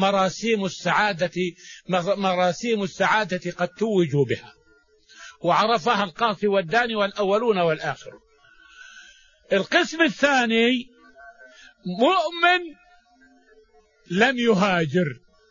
مراسيم السعادة قد توجوا بها وعرفها القاصي والداني والأولون والآخر. القسم الثاني مؤمن لم يهاجر.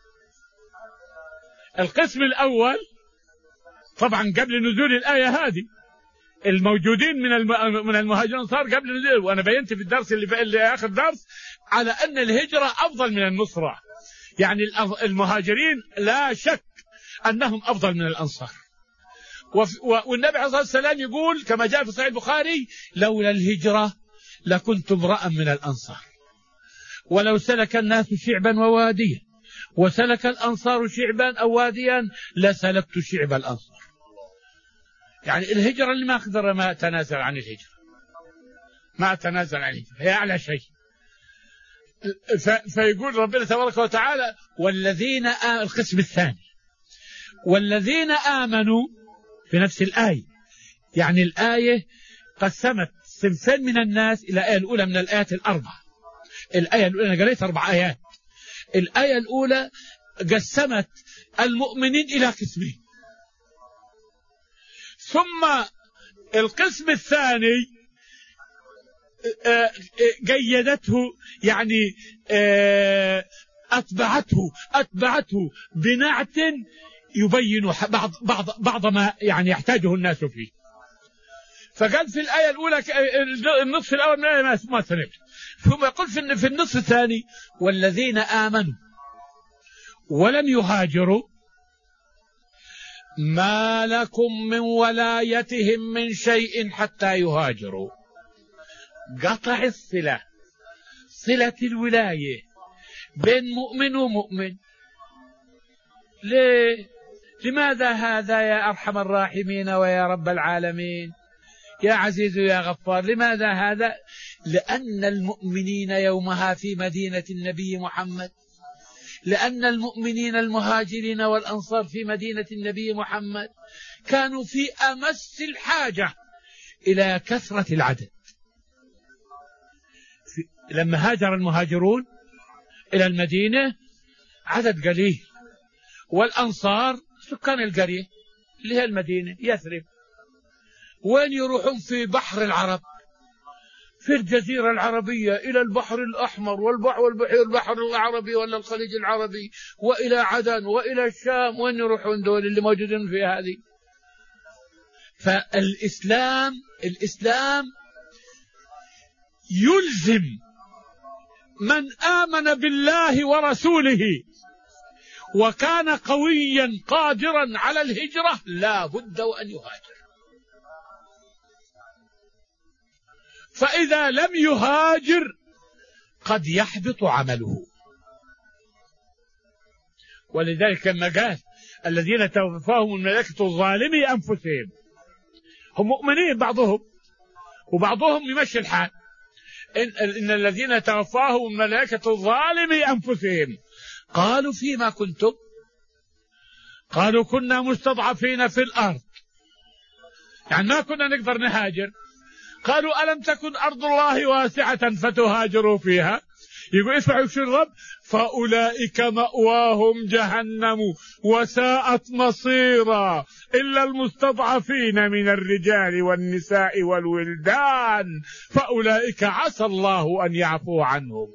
القسم الأول طبعا قبل نزول الآية هذه الموجودين من المهاجرين صار قبل نزول، وأنا بينت في الدرس اللي آخر درس على أن الهجرة أفضل من النصرة. يعني المهاجرين لا شك أنهم أفضل من الأنصار. والنبي عليه الصلاة والسلام يقول كما جاء في صحيح البخاري: لولا الهجرة لكنت امرأ من الأنصار، ولو سلك الناس شعبا وواديا وسلك الأنصار شعبا أو واديا لسلكت شعب الأنصار. يعني الهجرة اللي ما أقدر ما أتنازل عن الهجرة، ما أتنازل عن الهجرة، هي أعلى شيء. فيقول ربنا تبارك وتعالى: والذين القسم الثاني والذين آمنوا في نفس الآية. يعني الآية قسمت صنفين من الناس إلى الآية الأولى من الآيات الأربعة. الآية الأولى أنا قريت 4 آيات. الآية الأولى قسمت المؤمنين إلى قسمين، ثم القسم الثاني قيدته، يعني أتبعته بنعت يبين بعض ما يعني يحتاجه الناس فيه. فقال في الآية الأولى النصف الأول من الآية ما سنبت، ثم يقول في النصف الثاني: والذين آمنوا ولم يهاجروا ما لكم من ولايتهم من شيء حتى يهاجروا. قطع الصلة، صلة الولاية بين مؤمن ومؤمن. ليه؟ لماذا هذا يا أرحم الراحمين ويا رب العالمين يا عزيز يا غفار؟ لماذا هذا؟ لأن المؤمنين يومها في مدينة النبي محمد، لأن المؤمنين المهاجرين والأنصار في مدينة النبي محمد كانوا في أمس الحاجة إلى كثرة العدد. لما هاجر المهاجرون إلى المدينة عدد قليل، والأنصار سكان القرية اللي هي المدينة يثرب، وين يروحون؟ في بحر العرب، في الجزيرة العربية، إلى البحر الأحمر والبحر العربي ولا الخليج العربي، وإلى عدن وإلى الشام. وين يروحون دول اللي موجودين في هذه؟ فالإسلام يلزم من آمن بالله ورسوله وكان قويا قادرا على الهجرة لا بد وأن يهاجر. فإذا لم يهاجر قد يحبط عمله. ولذلك لما قال: الذين توفاهم الملائكة ظالمي أنفسهم، هم مؤمنين بعضهم وبعضهم يمشي الحال. إن الذين توفاهم الملائكة ظالمي أنفسهم قالوا: فيما كنتم؟ قالوا: كنا مستضعفين في الأرض، يعني ما كنا نقدر نهاجر. قالوا: ألم تكن أرض الله واسعة فتهاجروا فيها؟ يقول اسمعوا شو الرب: فأولئك مأواهم جهنم وساءت مصيرا إلا المستضعفين من الرجال والنساء والولدان فأولئك عسى الله أن يعفو عنهم.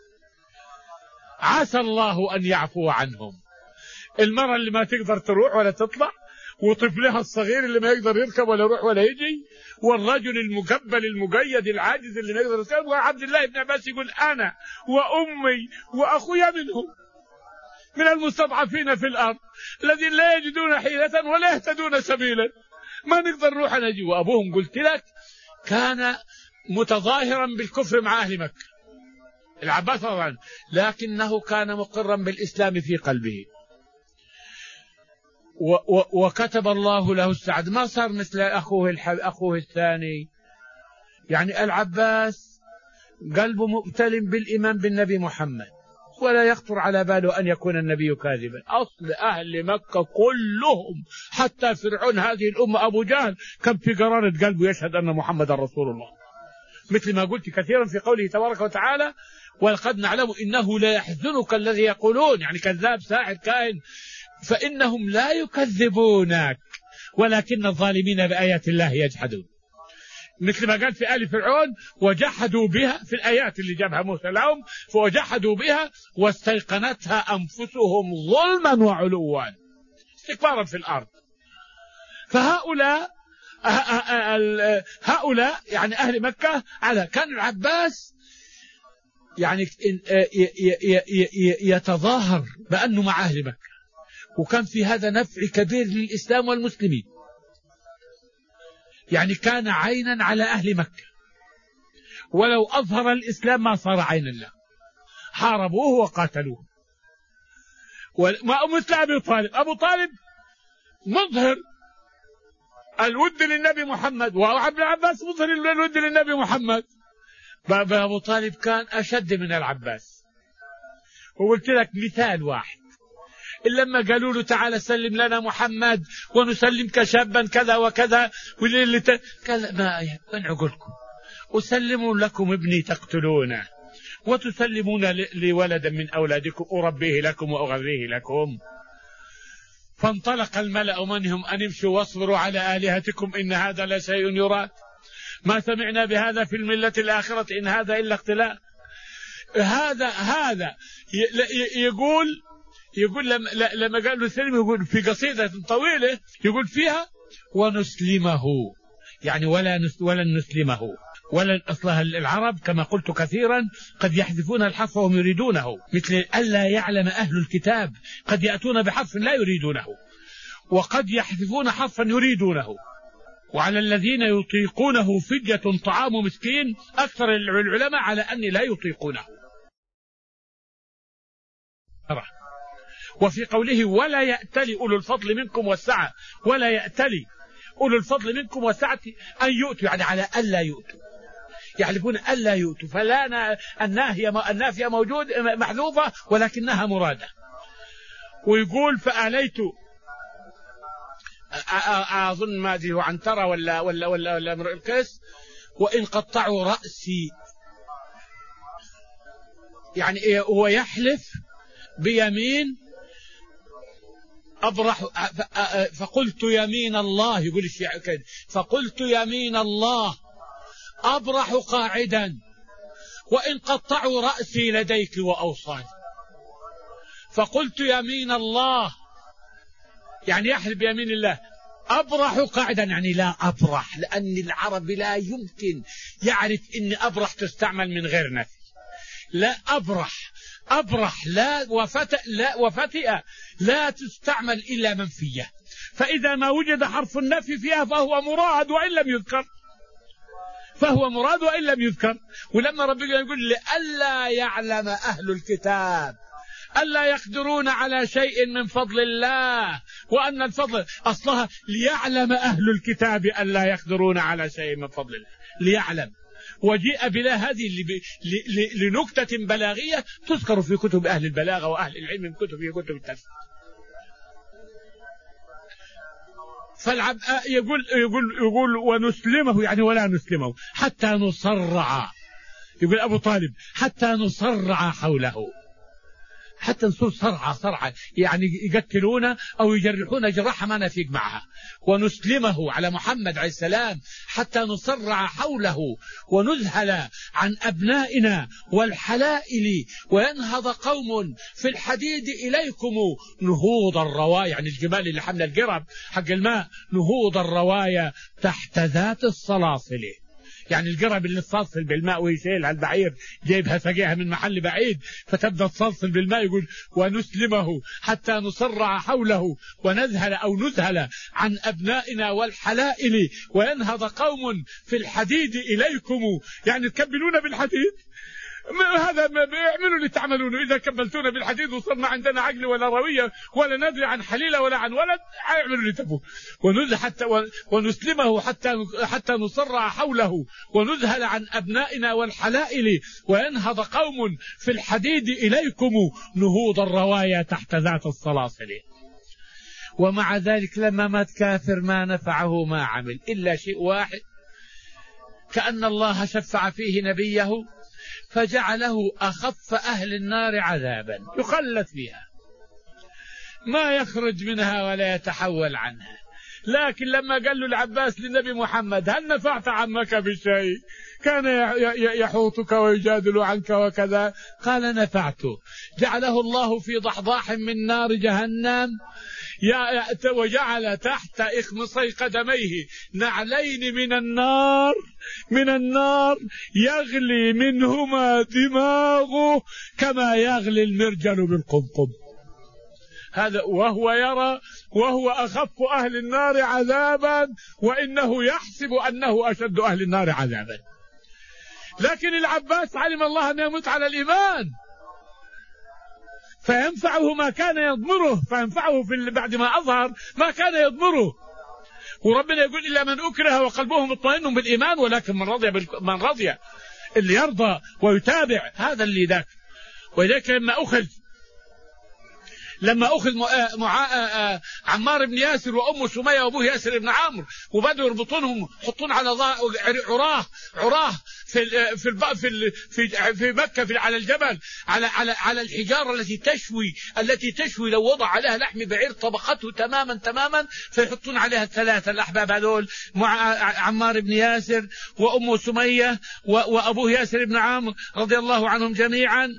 عسى الله أن يعفو عنهم. المرأة اللي ما تقدر تروح ولا تطلع، وطفلها الصغير اللي ما يقدر يركب ولا يروح ولا يجي، والرجل المكبل المقيد العاجز اللي ما يقدر يركب. وعبد الله بن عباس يقول: أنا وأمي وأخويا منهم، من المستضعفين في الأرض الذين لا يجدون حيلة ولا يهتدون سبيلا، ما نقدر نروح نجي. وأبوهم قلت لك كان متظاهرا بالكفر مع أهل مكة، العباس رضي الله عنه، لكنه كان مقرا بالإسلام في قلبه. وكتب الله له السعد، ما صار مثل أخوه الثاني. يعني العباس قلبه مؤتلم بالإيمان بالنبي محمد، ولا يخطر على باله أن يكون النبي كاذبا. أصل أهل مكة كلهم حتى فرعون هذه الأمة أبو جهل كان في قرارة قلبه يشهد أن محمد رسول الله، مثل ما قلت كثيرا في قوله تبارك وتعالى: ولقد نعلم إنه لا يحزنك الذي يقولون، يعني كذاب ساحر كائن، فإنهم لا يكذبونك ولكن الظالمين بآيات الله يجحدون. مثل ما قال في آل فرعون: وجحدوا بها، في الآيات اللي جابها موسى لهم، فوجحدوا بها واستيقنتها أنفسهم ظلما وعلوا استكبارا في الأرض. فهؤلاء يعني أهل مكة على كان العباس يعني يتظاهر بأنه مع أهل مكة، وكان في هذا نفع كبير للإسلام والمسلمين. يعني كان عينا على أهل مكة، ولو أظهر الإسلام ما صار عينا له، حاربوه وقاتلوه. مثل أبو طالب مظهر الود للنبي محمد، وابن عباس مظهر الود للنبي محمد. أبو طالب كان أشد من العباس. وقلت لك مثال واحد، لما قالوا له: تعال سلم لنا محمد ونسلمك شابا كذا وكذا، قال: ما وين عقولكم؟ أسلم لكم ابني تقتلونه، وتسلمون لي ولدا من أولادكم أربيه لكم وأغذيه لكم. فانطلق الملأ منهم أن امشوا واصبروا على آلهتكم إن هذا لشيء يراد، ما سمعنا بهذا في الملة الآخرة إن هذا إلا اختلاء. هذا يقول لما قال له سلم، يقول في قصيدة طويلة يقول فيها: ونسلمه، يعني ولن نسلمه. ولن أصلها العرب كما قلت كثيرا قد يحذفون الحرف وهم يريدونه، مثل ألا يعلم أهل الكتاب، قد يأتون بحرف لا يريدونه، وقد يحذفون حرفا يريدونه. وعلى الذين يطيقونه فدية طعام مسكين، أكثر العلماء على أن لا يطيقونه. وفي قوله: ولا يأتلي أولو الفضل منكم والسعة، ولا يأتلي أولو الفضل منكم والسعة أن يؤتوا، يعني على ألا يؤتوا، يحلفون ألا يؤتوا. فلا النافية موجود محذوفة ولكنها مرادة. ويقول: فآليت، أظن ما أدري عن ترى ولا امرئ القيس: وإن قطعوا رأسي، يعني هو يحلف بيمين أبرح، فقلت يمين الله، يقول الشيعي كده: فقلت يمين الله أبرح قاعدا وإن قطعوا رأسي لديك وأوصاني. فقلت يمين الله، يعني يحلف بيمين الله، أبرح قاعدا يعني لا أبرح، لأن العربي لا يمكن يعرف أن أبرح تستعمل من غير نفي. لا أبرح لا وفتئ لا تستعمل إلا منفية، فإذا ما وجد حرف النفي فيها فهو مراد وإن لم يذكر. ولما ربنا يقول: لألا يعلم أهل الكتاب ألا يقدرون على شيء من فضل الله، وأن الفضل أصلها ليعلم أهل الكتاب ألا يقدرون على شيء من فضل الله، ليعلم. وجيء بلا هذه لنكتة بلاغية تذكر في كتب أهل البلاغة وأهل العلم من كتب التفسير. يقول ونسلمه، يعني ولا نسلمه حتى نصرع. يقول أبو طالب: حتى نصرع حوله، حتى نصير صرعة، يعني يقتلون أو يجرحون جراحة ما نفيق معها. ونسلمه على محمد عليه السلام حتى نصرع حوله ونذهل عن أبنائنا والحلائل، وينهض قوم في الحديد إليكم نهوض الرواية، يعني الجمال اللي حمل القرب حق الماء، نهوض الرواية تحت ذات الصلاصل، يعني القرب اللي تصلصل بالماء ويشيلها البعير جايبها سقيها من محل بعيد فتبدأ تصلصل بالماء. يقول: ونسلمه حتى نصرع حوله ونذهل أو نذهل عن أبنائنا والحلائل، وينهض قوم في الحديد إليكم، يعني تكبلون بالحديد هذا اعملوا اللي تعملونه، إذا كملتونا بالحديث وصرنا عندنا عقل ولا روية ولا ندري عن حليلة ولا عن ولد، اعملوا اللي تبوه ونسلمه حتى نصرع حوله ونذهل عن أبنائنا والحلائل، وينهض قوم في الحديد إليكم نهوض الروايا تحت ذات الصلاصل. ومع ذلك لما مات كافر ما نفعه ما عمل إلا شيء واحد، كأن الله شفع فيه نبيه فجعله أخف أهل النار عذابا، يخلد فيها ما يخرج منها ولا يتحول عنها. لكن لما قال له العباس للنبي محمد هل نفعت عمك بشيء، كان يحوطك ويجادل عنك وكذا، قال نفعته. جعله الله في ضحضاح من نار جهنم، وجعل تحت إخمصي قدميه نعلين من النار يغلي منهما دماغه كما يغلي المرجل بالقمقم. هذا وهو يرى وهو أخف أهل النار عذابا، وإنه يحسب أنه أشد أهل النار عذابا. لكن العباس علم الله أن يموت على الإيمان، فينفعه ما كان يضمره، فينفعه بعد ما أظهر ما كان يضمره. وربنا يقول إلا من أكره وقلبه مطمئن بالإيمان، ولكن من رضي اللي يرضى ويتابع هذا اللي ذاك. وذلك لما أخذ عمار بن ياسر وأم سمية وأبوه ياسر بن عمرو وبدأوا يربطونهم يحطون على عراه في مكة على الجبل على الحجارة التي تشوي لو وضع عليها لحم بعير طبقته تماما، فيحطون عليها الثلاثة الأحباب هذول عمار بن ياسر وأم سمية وأبوه ياسر بن عمرو رضي الله عنهم جميعا،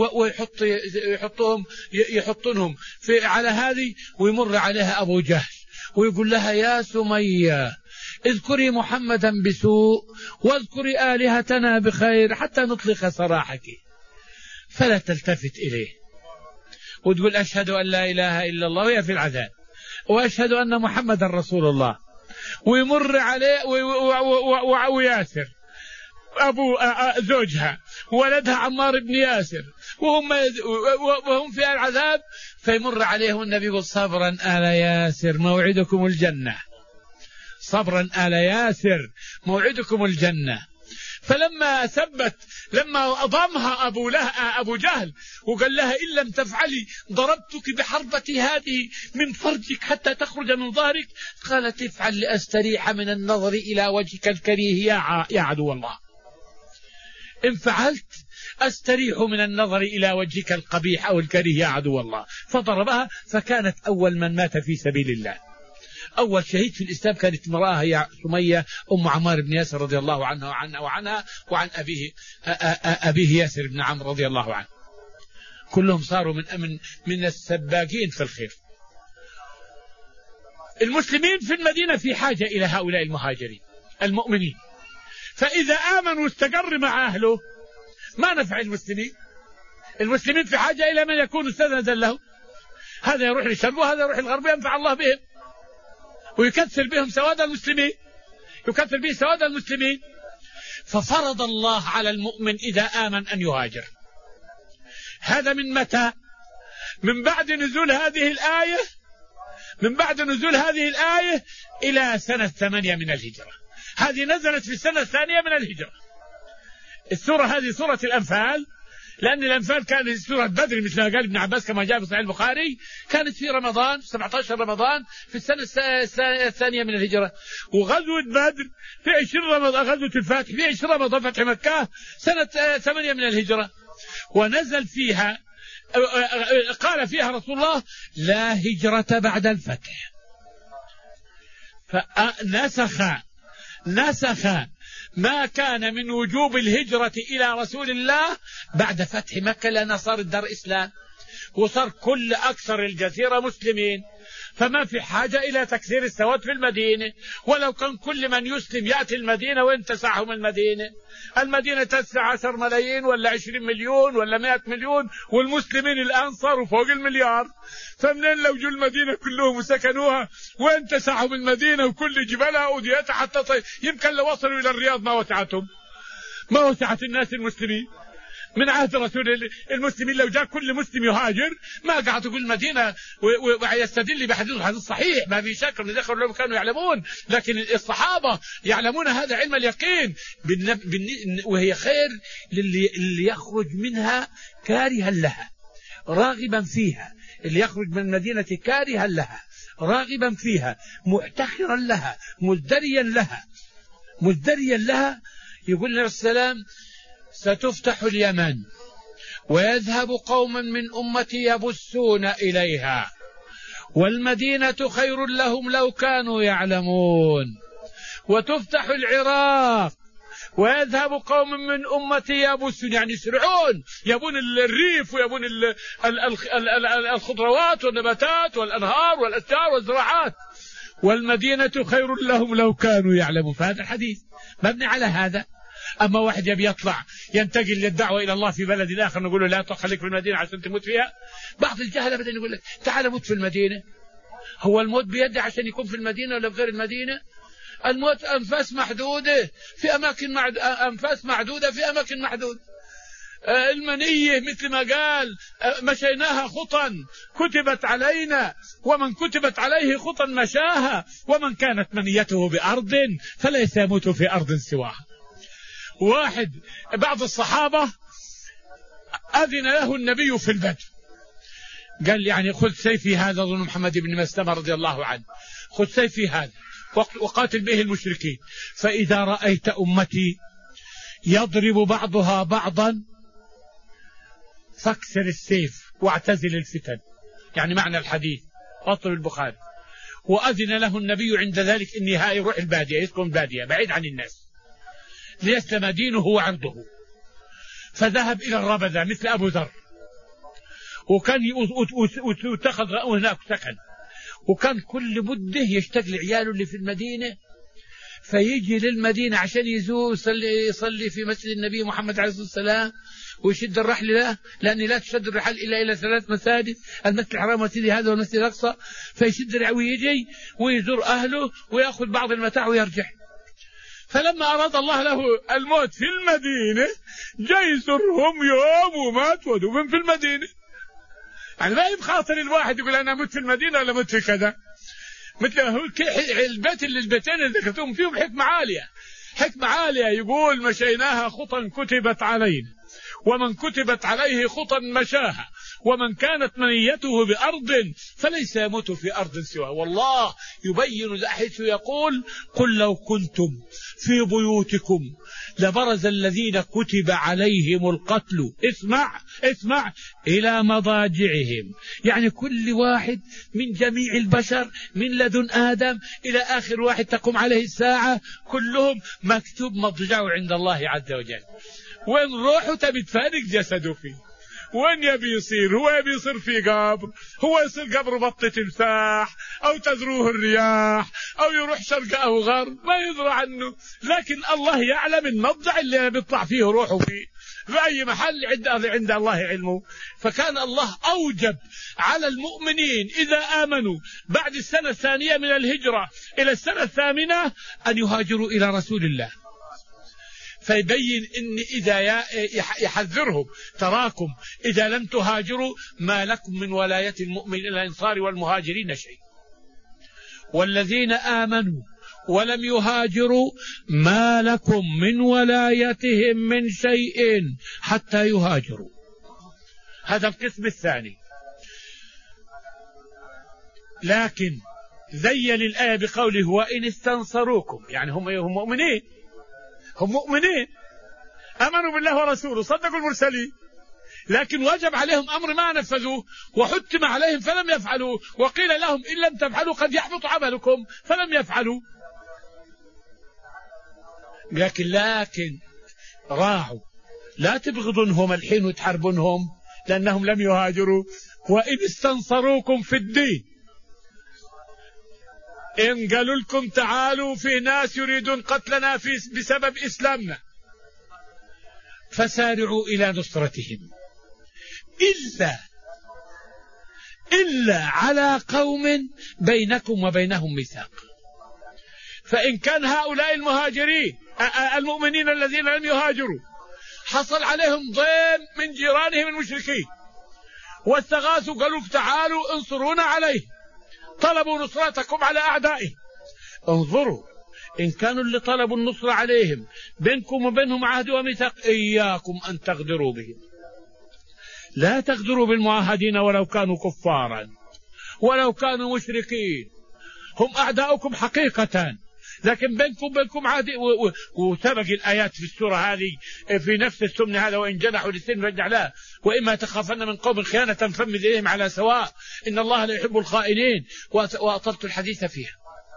ويحطونهم على هذه، ويمر عليها أبو جهل ويقول لها يا سمية اذكري محمدا بسوء واذكري آلهتنا بخير حتى نطلق سراحك، فلا تلتفت إليه وتقول أشهد أن لا إله إلا الله وهي في العذاب، وأشهد أن محمدا رسول الله. ويمر عليه وياسر أبو زوجها ولدها عمار بن ياسر وهم في العذاب، فيمر عليهم النبي يقول صبرا آل ياسر موعدكم الجنة، صبرا آل ياسر موعدكم الجنة. فلما لما أضمها أبو جهل وقال لها إن لم تفعلي ضربتك بحربتي هذه من فرجك حتى تخرج من ظهرك، قالت افعل لأستريح من النظر إلى وجهك الكريه يا عدو الله، إن فعلت أستريح من النظر إلى وجهك القبيح أو الكريه يا عدو الله. فضربها، فكانت أول من مات في سبيل الله، أول شهيد في الإسلام كانت امرأة هي سمية أم عمار بن ياسر رضي الله عنها وعن أبيه ياسر بن عمرو رضي الله عنه. كلهم صاروا من السباقين في الخير. المسلمين في المدينة في حاجة إلى هؤلاء المهاجرين المؤمنين، فإذا آمنوا واستقر مع أهله ما نفع المسلمين في حاجة إلى من يكون سندا له، هذا يروح للشرق وهذا يروح للغرب، ينفع الله بهم ويكثر بهم سواد المسلمين. ففرض الله على المؤمن إذا آمن أن يهاجر. هذا من متى؟ من بعد نزول هذه الآية إلى سنة 8 من الهجرة. هذه نزلت في السنة 2 من الهجرة. السورة هذه سورة الأنفال، لأن الأنفال كانت سورة بدر مثل ما قال ابن عباس كما جاء في صحيح البخاري، كانت في رمضان 17 رمضان في السنة 2 من الهجرة. وغزوة بدر في 20 رمضان، غزوة الفتح في 20 رمضان فتح مكة سنة 8 من الهجرة. ونزل فيها قال فيها رسول الله لا هجرة بعد الفتح، فنسخ ما كان من وجوب الهجرة إلى رسول الله بعد فتح مكة، لأن صار الدار إسلام وصار كل أكثر الجزيرة مسلمين، فما في حاجة إلى تكثير السواد في المدينة. ولو كان كل من يسلم يأتي المدينة وإن تسعهم المدينة تسع 10 ملايين ولا 20 مليون ولا 100 مليون، والمسلمين الآن صاروا فوق 1,000,000,000. فمنين لو جو المدينة كلهم وسكنوها وإن تسعهم المدينة وكل جبلها أوديتها حتى يمكن لو وصلوا إلى الرياض ما وسعت الناس المسلمين. من عهد رسول المسلمين. لو جاء كل مسلم يهاجر ما قاعد تقول المدينة ويستدل بحديث الحديث صحيح ما في شك من ذكر لهم كانوا يعلمون، لكن الصحابة يعلمون هذا علم اليقين، وهي خير اللي يخرج منها كارها لها راغبا فيها، اللي يخرج من المدينة كارها لها راغبا فيها محتخرا لها مزدريا لها. يقول النبي السلام ستفتح اليمن ويذهب قوم من أمتي يبسون إليها والمدينة خير لهم لو كانوا يعلمون. وتفتح العراق ويذهب قوم من أمتي يبسون، يعني يسرعون يبون الريف ويبون الخضروات والنباتات والأنهار والأشجار والزراعات، والمدينة خير لهم لو كانوا يعلمون. فهذا الحديث مبني على هذا. أما واحد يبي يطلع ينتقل للدعوة إلى الله في بلد آخر نقول له لا تخليك في المدينة عشان تموت فيها. بعض الجهلة بدأ يقول لك تعال موت في المدينة. هو الموت بيده عشان يكون في المدينة ولا في غير المدينة؟ الموت أنفاس محدودة في أماكن أنفاس معدودة في أماكن محدودة. المنية مثل ما قال مشيناها خطا كتبت علينا ومن كتبت عليه خطا مشاها ومن كانت منيته بأرض فليس يموت في أرض سواها. واحد بعض الصحابة أذن له النبي في البدر، قال يعني خذ سيفي هذا، ظن محمد بن مسلمة رضي الله عنه، خذ سيفي هذا وقاتل به المشركين، فإذا رأيت أمتي يضرب بعضها بعضا فاكسر السيف واعتزل الفتن. يعني معنى الحديث أطل البخاري. وأذن له النبي عند ذلك النهاية يروح البادية، يسكن البادية بعيد عن الناس ليسلم دينه وعرضه، فذهب إلى الربذة مثل أبو ذر، وكان واتخذ هناك سكن، وكان كل مدة يشتاق لعياله اللي في المدينة فيجي للمدينة عشان يزور يصلي في مسجد النبي محمد عليه الصلاة والسلام ويشد الرحل له، لأن لا تشد الرحل إلا إلى 3 مساجد، المسجد الحرام والمسجد هذا والمسجد الأقصى، فيشد ويجي ويزور أهله ويأخذ بعض المتاع ويرجع. فلما أراد الله له الموت في المدينة جاي يزورهم يوم ومات ودفن في المدينة. يعني ما يبخاطر الواحد يقول أنا مت في المدينة ولا مت في كذا. مثل البيت اللي البيتين اللي ذكرتهم فيهم حكمة عالية يقول مشيناها خطا كتبت علينا ومن كتبت عليه خطا مشاها ومن كانت منيته بأرض فليس يموت في أرض سواها. والله يبين حيث يقول قل لو كنتم في بيوتكم لبرز الذين كتب عليهم القتل اسمع إلى مضاجعهم. يعني كل واحد من جميع البشر من لدن آدم إلى آخر واحد تقوم عليه الساعة كلهم مكتوب مضجعه عند الله عز وجل. وين روحه تبي تفارق جسده فيه، وين يبي يصير؟ هو يبي يصير في قبر، هو يصير قبر بط تمساح أو تذروه الرياح أو يروح شرق أو غرب ما يدرى عنه، لكن الله يعلم المضجع اللي بيطلع فيه روحه فيه في أي محل عند الله علمه. فكان الله أوجب على المؤمنين إذا آمنوا بعد السنة الثانية من الهجرة إلى السنة الثامنة أن يهاجروا إلى رسول الله، فيبين إن إذا يحذرهم تراكم إذا لم تهاجروا ما لكم من ولاية المؤمن إلى الأنصار والمهاجرين شيء، والذين آمنوا ولم يهاجروا ما لكم من ولايتهم من شيء حتى يهاجروا. هذا القسم الثاني. لكن زين الآية بقوله وإن استنصروكم، يعني هم مؤمنين أمنوا بالله ورسوله صدقوا المرسلين، لكن وجب عليهم أمر ما نفذوه وحتم عليهم فلم يفعلوا، وقيل لهم إن لم تفعلوا قد يحبط عملكم فلم يفعلوا. لكن راعوا لا تبغضونهم الحين وتحاربونهم لأنهم لم يهاجروا. وإن استنصروكم في الدين، إن قالوا لكم تعالوا في ناس يريدون قتلنا بسبب إسلامنا فسارعوا إلى نصرتهم إلا على قوم بينكم وبينهم ميثاق. فإن كان هؤلاء المهاجرين المؤمنين الذين لم يهاجروا حصل عليهم ضيم من جيرانهم المشركين واستغاثوا، قالوا تعالوا انصرونا عليه، طلبوا نصرتكم على أعدائه. انظروا، إن كانوا اللي طلبوا النصر عليهم بينكم وبينهم عهد وميثاق، إياكم أن تغدروا بهم. لا تغدروا بالمعاهدين ولو كانوا كفارا ولو كانوا مشركين، هم أعداؤكم حقيقة، لكن بينكم عهد. وسبق الآيات في السورة هذه في نفس السمن هذا، وإن جنحوا للسلم فاجنح لها وإما تخافن من قوم خيانة فانبذ إليهم على سواء إن الله لا يحب الخائنين. وأطلت الحديث فيها.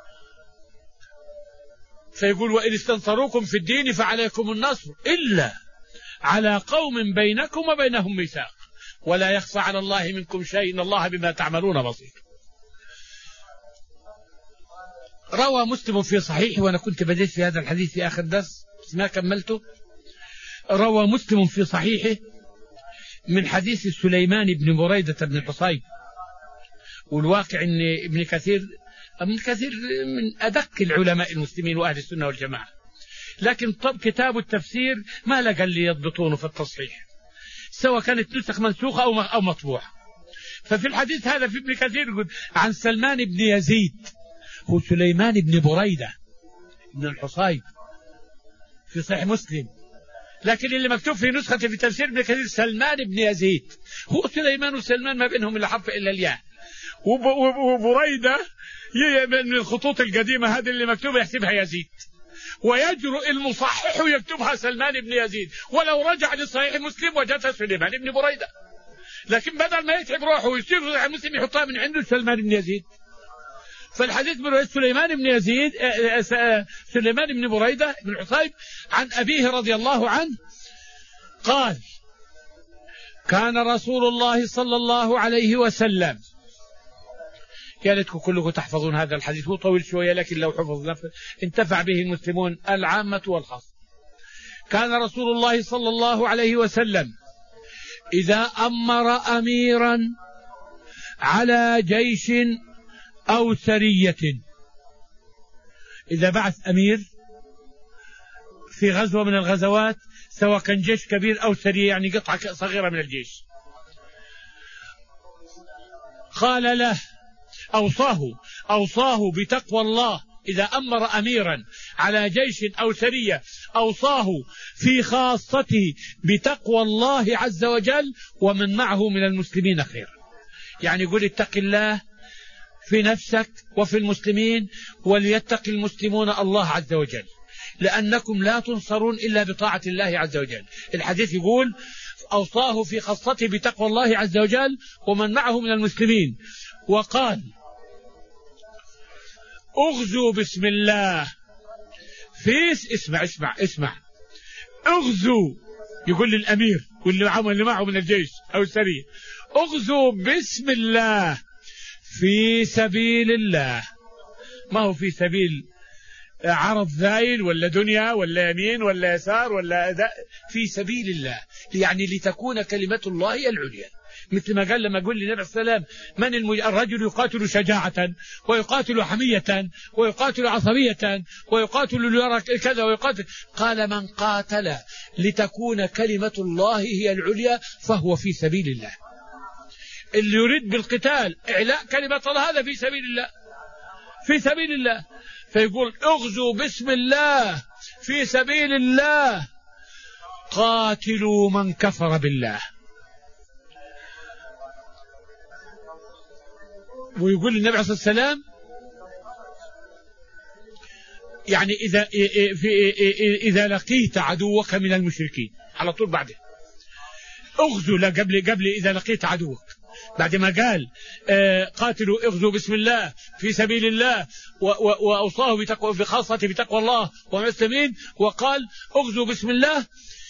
فيقول وإن استنصروكم في الدين فعليكم النصر إلا على قوم بينكم وبينهم ميثاق ولا يخفى على الله منكم شيء إن الله بما تعملون بصير. روى مسلم في صحيحه، وأنا كنت بديت في هذا الحديث في آخر درس ما كملته. روى مسلم في صحيحه من حديث سليمان بن بريدة بن الحصيب، والواقع أن ابن كثير من أدق العلماء المسلمين وأهل السنة والجماعة، لكن طب كتاب التفسير ما لقى اللي يضبطونه في التصحيح، سواء كانت نسخ منسوخة أو مطبوعة. ففي الحديث هذا في ابن كثير يقول عن سلمان بن يزيد، هو سليمان بن بريدة بن الحصيب في صحيح مسلم، لكن اللي مكتوب في نسخة في تفسير ابن كثير سلمان بن يزيد. هو سليمان وسلمان ما بينهم إلا حرف إلا الياء، وبريدة من الخطوط القديمة هذه اللي مكتوبة يحسبها يزيد، ويجرؤ المصحح يكتبها سلمان بن يزيد، ولو رجع لصحيح مسلم وجدها سليمان بن بريدة، لكن بدل ما يتعب روحه ويصير صحيح مسلم يحطها من عنده سلمان بن يزيد. فالحديث من سليمان بن يزيد سليمان بن بريدة بن الحصيب عن أبيه رضي الله عنه قال كان رسول الله صلى الله عليه وسلم، يا ليتكم كلكم تحفظون هذا الحديث، هو طويل شوية لكن لو حفظ انتفع به المسلمون العامة والخاصة. كان رسول الله صلى الله عليه وسلم إذا أمر أميرا على جيش أو سرية، إذا بعث أمير في غزوة من الغزوات سواء كان جيش كبير أو سرية، يعني قطعة صغيرة من الجيش، قال له أوصاه بتقوى الله. إذا أمر أميرا على جيش أو سرية أوصاه في خاصته بتقوى الله عز وجل ومن معه من المسلمين خير، يعني يقول اتق الله في نفسك وفي المسلمين وليتق المسلمون الله عز وجل، لأنكم لا تنصرون إلا بطاعة الله عز وجل. الحديث يقول أوصاه في خاصته بتقوى الله عز وجل ومن معه من المسلمين، وقال اغزوا بسم الله اسمع اغزوا، يقول للأمير واللي معه من الجيش أو السرية اغزوا بسم الله في سبيل الله، ما هو في سبيل عرض ذايل ولا دنيا ولا يمين ولا يسار ولا أداء، في سبيل الله، يعني لتكون كلمة الله هي العليا. مثل ما قال لما قال للنبي صلى الله عليه وسلم من الرجل يقاتل شجاعة ويقاتل حمية ويقاتل عصبية ويقاتل ليرى كذا ويقاتل، قال من قاتل لتكون كلمة الله هي العليا فهو في سبيل الله. اللي يريد بالقتال إعلاء كلمة الله هذا في سبيل الله، في سبيل الله. فيقول اغزوا بسم الله في سبيل الله قاتلوا من كفر بالله. ويقول النبي عليه الصلاة والسلام يعني إذا لقيت عدوك من المشركين على طول بعده اغزوا، لا قبل إذا لقيت عدوك، بعد ما قال قاتلوا اغزوا بسم الله في سبيل الله وأوصاه بخاصته بتقوى الله والمسلمين، وقال اغزوا بسم الله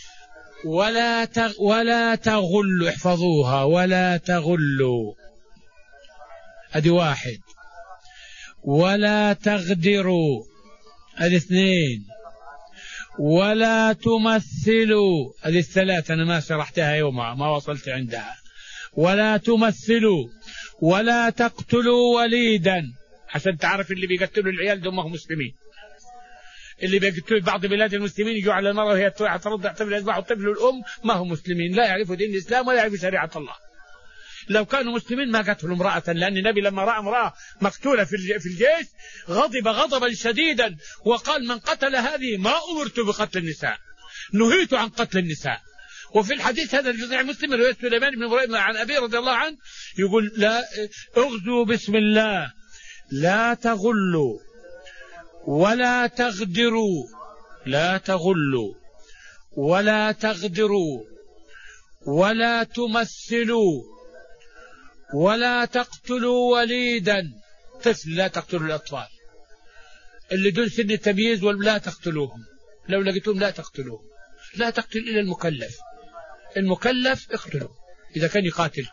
ولا تغلوا، احفظوها ولا تغلوا، هذه واحد، ولا تغدروا، هذه اثنين، ولا تمثلوا، هذه الثلاث أنا ما شرحتها يوم ما وصلت عندها، ولا تمثلوا، ولا تقتلوا وليدا، عشان تعرف اللي بيقتلوا العيال دول ما هم مسلمين، اللي بيقتلوا بعض بلاد المسلمين يجوا على المرأة وهي ترضع طفل يذبحوا الطفل والأم ما هم مسلمين، لا يعرفوا دين الإسلام ولا يعرفوا شريعة الله. لو كانوا مسلمين ما قتلوا امرأة، لأن النبي لما رأى امرأة مقتولة في الجيش غضب غضبا شديدا وقال: من قتل هذه ما أمرت بقتل النساء، نهيت عن قتل النساء. وفي الحديث هذا في صحيح مسلم رواية سليمان بن بريد عن أبي رضي الله عنه يقول: لا اغزوا بسم الله، لا تغلوا ولا تغدروا، لا تغلوا ولا تغدروا ولا تمثلوا ولا تقتلوا وليدا، طفل لا تقتلوا الأطفال اللي دون سن التمييز، ولا تقتلوهم، لو لقيتوهم لا تقتلوهم، لا تقتل إلا المكلف، المكلف اقتلوا إذا كان يقاتل.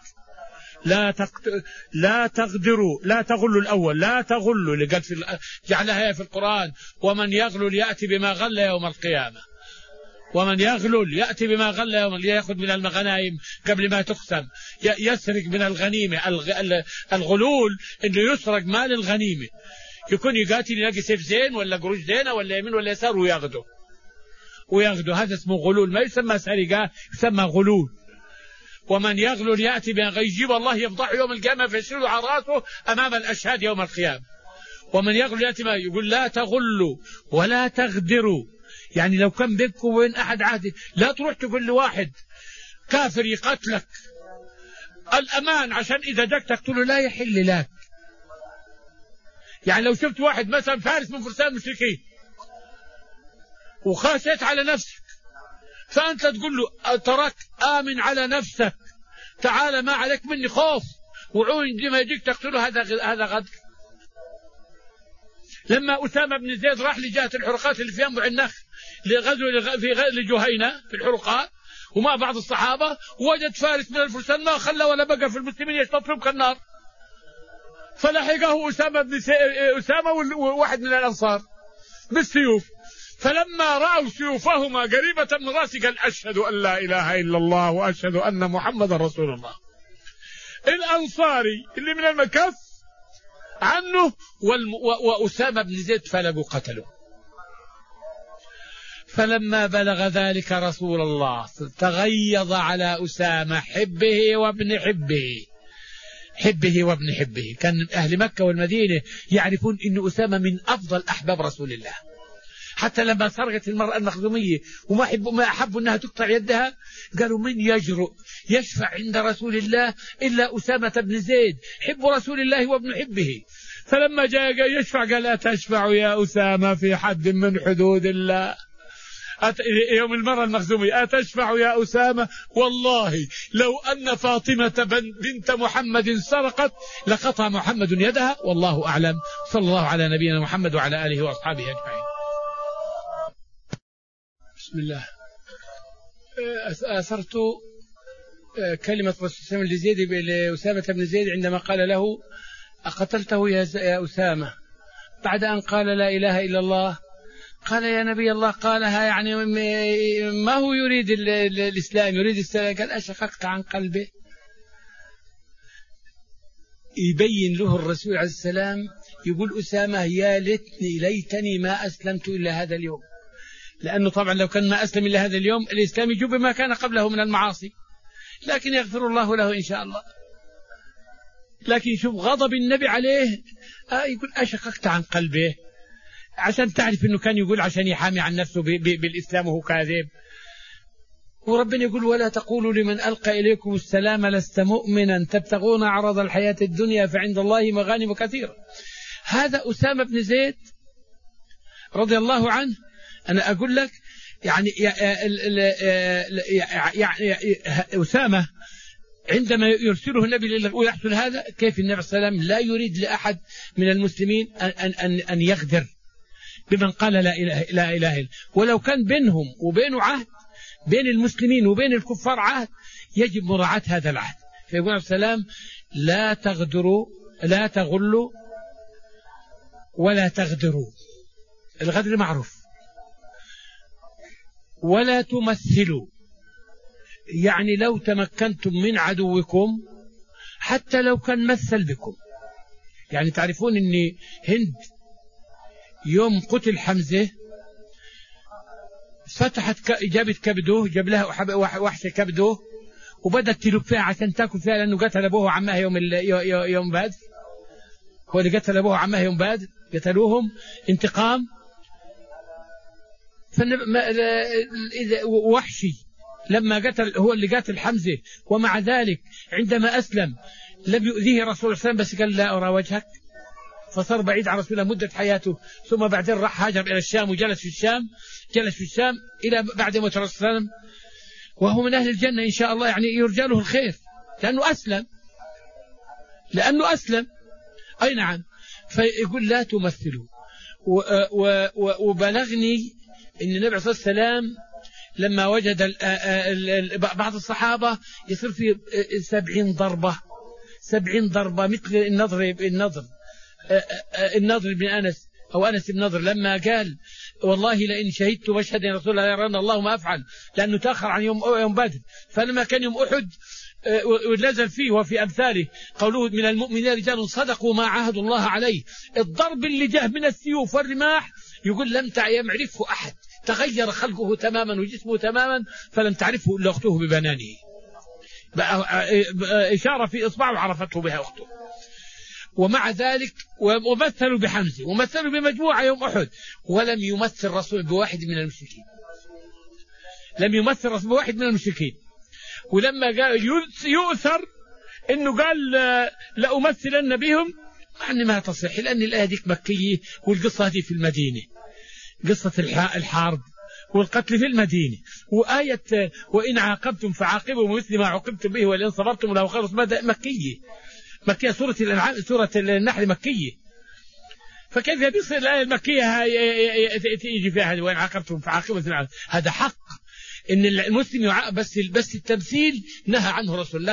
لا تغدروا، لا تغلوا الأول، لا تغلوا اللي قال جعلها في القرآن: ومن يغلل يأتي بما غل يوم القيامة، ومن يغلل يأتي بما غل يوم القيامة، يأخذ من المغنائم قبل ما تقسم، يسرق من الغنيمة. الغلول إنه يسرق مال الغنيمة، يكون يقاتل يلاقي سيف زين ولا قروش زينة ولا يمين ولا يسار وياخده، هذا اسمه غلول، ما يسمى سرقة، يسمى غلول. ومن يغلل يأتي بما يجيب الله يفضح يوم القيامة فيشيل على راسه أمام الأشهاد يوم القيامة. ومن يغلل يأتي ما يقول: لا تغلوا ولا تغدروا، يعني لو كان بينكم وبين أحد عهد لا تروح تقول لواحد كافر يقتلك، الأمان عشان إذا جاك تقتله لا يحل لك. يعني لو شفت واحد مثلا فارس من فرسان المشركين وخاشيت على نفسك، فأنت تقول له: ترك آمن على نفسك، تعال ما عليك مني خوف، وعون لما يجيك تقتله، هذا غدر. لما أسامة بن زيد راح لجهة الحرقات اللي في ينبع النخل لغزو لجهينة في الحرقات ومع بعض الصحابة، وجد فارس من الفرسان ما خلى ولا بقى في المسلمين يشتطرهم كالنار، فلحقه أسامة وواحد من الأنصار بالسيوف، فلما رأوا سيوفهما قريبة من راسه قال: أشهد أن لا إله إلا الله وأشهد أن محمد رسول الله. الأنصاري اللي من المكف عنه وأسامة بن زيد فلقوا قتله. فلما بلغ ذلك رسول الله تغيظ على أسامة حبه وابن حبه، حبه وابن حبه. كان أهل مكة والمدينة يعرفون أن أسامة من أفضل أحباب رسول الله، حتى لما سرقت المرأة المخزومية وما أحبوا أنها تقطع يدها، قالوا: من يجرؤ يشفع عند رسول الله إلا أسامة بن زيد حب رسول الله وابن حبه. فلما جاء يشفع قال: أتشفع يا أسامة في حد من حدود الله؟ يوم المرأة المخزومية: أتشفع يا أسامة؟ والله لو أن فاطمة بنت محمد سرقت لقطع محمد يدها، والله أعلم. صلى الله على نبينا محمد وعلى آله وأصحابه أجمعين. بسم الله. أثرت كلمة رسول لزيد لأسامة بن زيد عندما قال له: أقتلته يا أسامة؟ بعد أن قال لا إله إلا الله قال: يا نبي الله، قالها يعني ما هو يريد الإسلام، يريد السلام. قال: أشققت عن قلبه. يبين له الرسول عليه السلام، يقول أسامة: يا ليتني ما أسلمت إلا هذا اليوم، لأنه طبعا لو كان ما أسلم إلا هذا اليوم الإسلام يجوب بما كان قبله من المعاصي، لكن يغفر الله له إن شاء الله. لكن شوف غضب النبي عليه، يقول: أشققت عن قلبه، عشان تعرف أنه كان يقول عشان يحامي عن نفسه بالإسلام وهو كاذب. وربنا يقول: ولا تقولوا لمن ألقى إليكم السلام لست مؤمنا تبتغون عرض الحياة الدنيا فعند الله مغانم كثيرة. هذا أسامة بن زيد رضي الله عنه. أنا أقول لك يعني أسامة عندما يرسله النبي ويحصل هذا، كيف النبي صلى الله عليه وسلم لا يريد لأحد من المسلمين أن يغدر بمن قال لا إله إلا، ولو كان بينهم وبينه عهد، بين المسلمين وبين الكفار عهد، يجب مراعاة هذا العهد. فيقول عليه السلام: لا تغدروا، لا تغلوا ولا تغدروا، الغدر معروف، ولا تمثلوا، يعني لو تمكنتم من عدوكم حتى لو كان مثل بكم. يعني تعرفون أن هند يوم قتل حمزة فتحت جابت كبده، جاب لها وحشة كبده وبدت تلف فيها عشان تاكل فيها، لأنه قتل أبوه وعمها يوم بدر. هو اللي قتل أبوه وعمها يوم بدر، قتلوهم انتقام. وحشي لما قتل هو اللي قتل حمزة، ومع ذلك عندما أسلم لم يؤذيه رسول الله صلى الله عليه وسلم، بس قال لا أرى وجهك، فصار بعيد عن رسول الله مدة حياته. ثم بعدين راح هاجر إلى الشام وجلس في الشام إلى بعد موت الرسول صلى الله عليه وسلم، وهو من أهل الجنة إن شاء الله، يعني يرجى له الخير لأنه أسلم. أي نعم. فيقول لا تمثلوا. وبلغني أن النبي صلى الله عليه وسلم لما وجد بعض الصحابة يصير في 70 ضربة مثل النضر بن أنس أو أنس بن نضر، لما قال والله لئن شهدت مشهد يا رسول الله يرون الله ما أفعل، لأنه تأخر عن يوم بدر. فلما كان يوم أحد ونزل فيه وفي أمثاله قوله من المؤمنين رجال صدقوا ما عاهدوا الله عليه. الضرب اللي جاء من السيوف والرماح يقول لم يعرفه أحد، تغير خلقه تماما وجسمه تماما، فلم تعرفه إلا أخته ببنانه، إشارة في إصبعه عرفته بها أخته. ومع ذلك ومثلوا بحمزة ومثلوا بمجموعة يوم أحد، ولم يمثل الرسول بواحد من المشركين. ولما قال يؤثر إنه قال لأمثلن بهم، يعني ما تصح، لأن الآية ديك مكية والقصة هذه في المدينة، قصة الحرب والقتل في المدينة. وآية وإن عاقبتم فعاقبوا مثل ما عوقبتم به ولئن صبرتم لهو خير، مكية. سورة الأنعام سورة النحل مكية، فكيف بيصير الآية المكية تيجي فيها وإن عاقبتم فعاقبوا مثل ما؟ هذا حق إن المسلم يعاقب، بس التمثيل نهى عنه الرسول.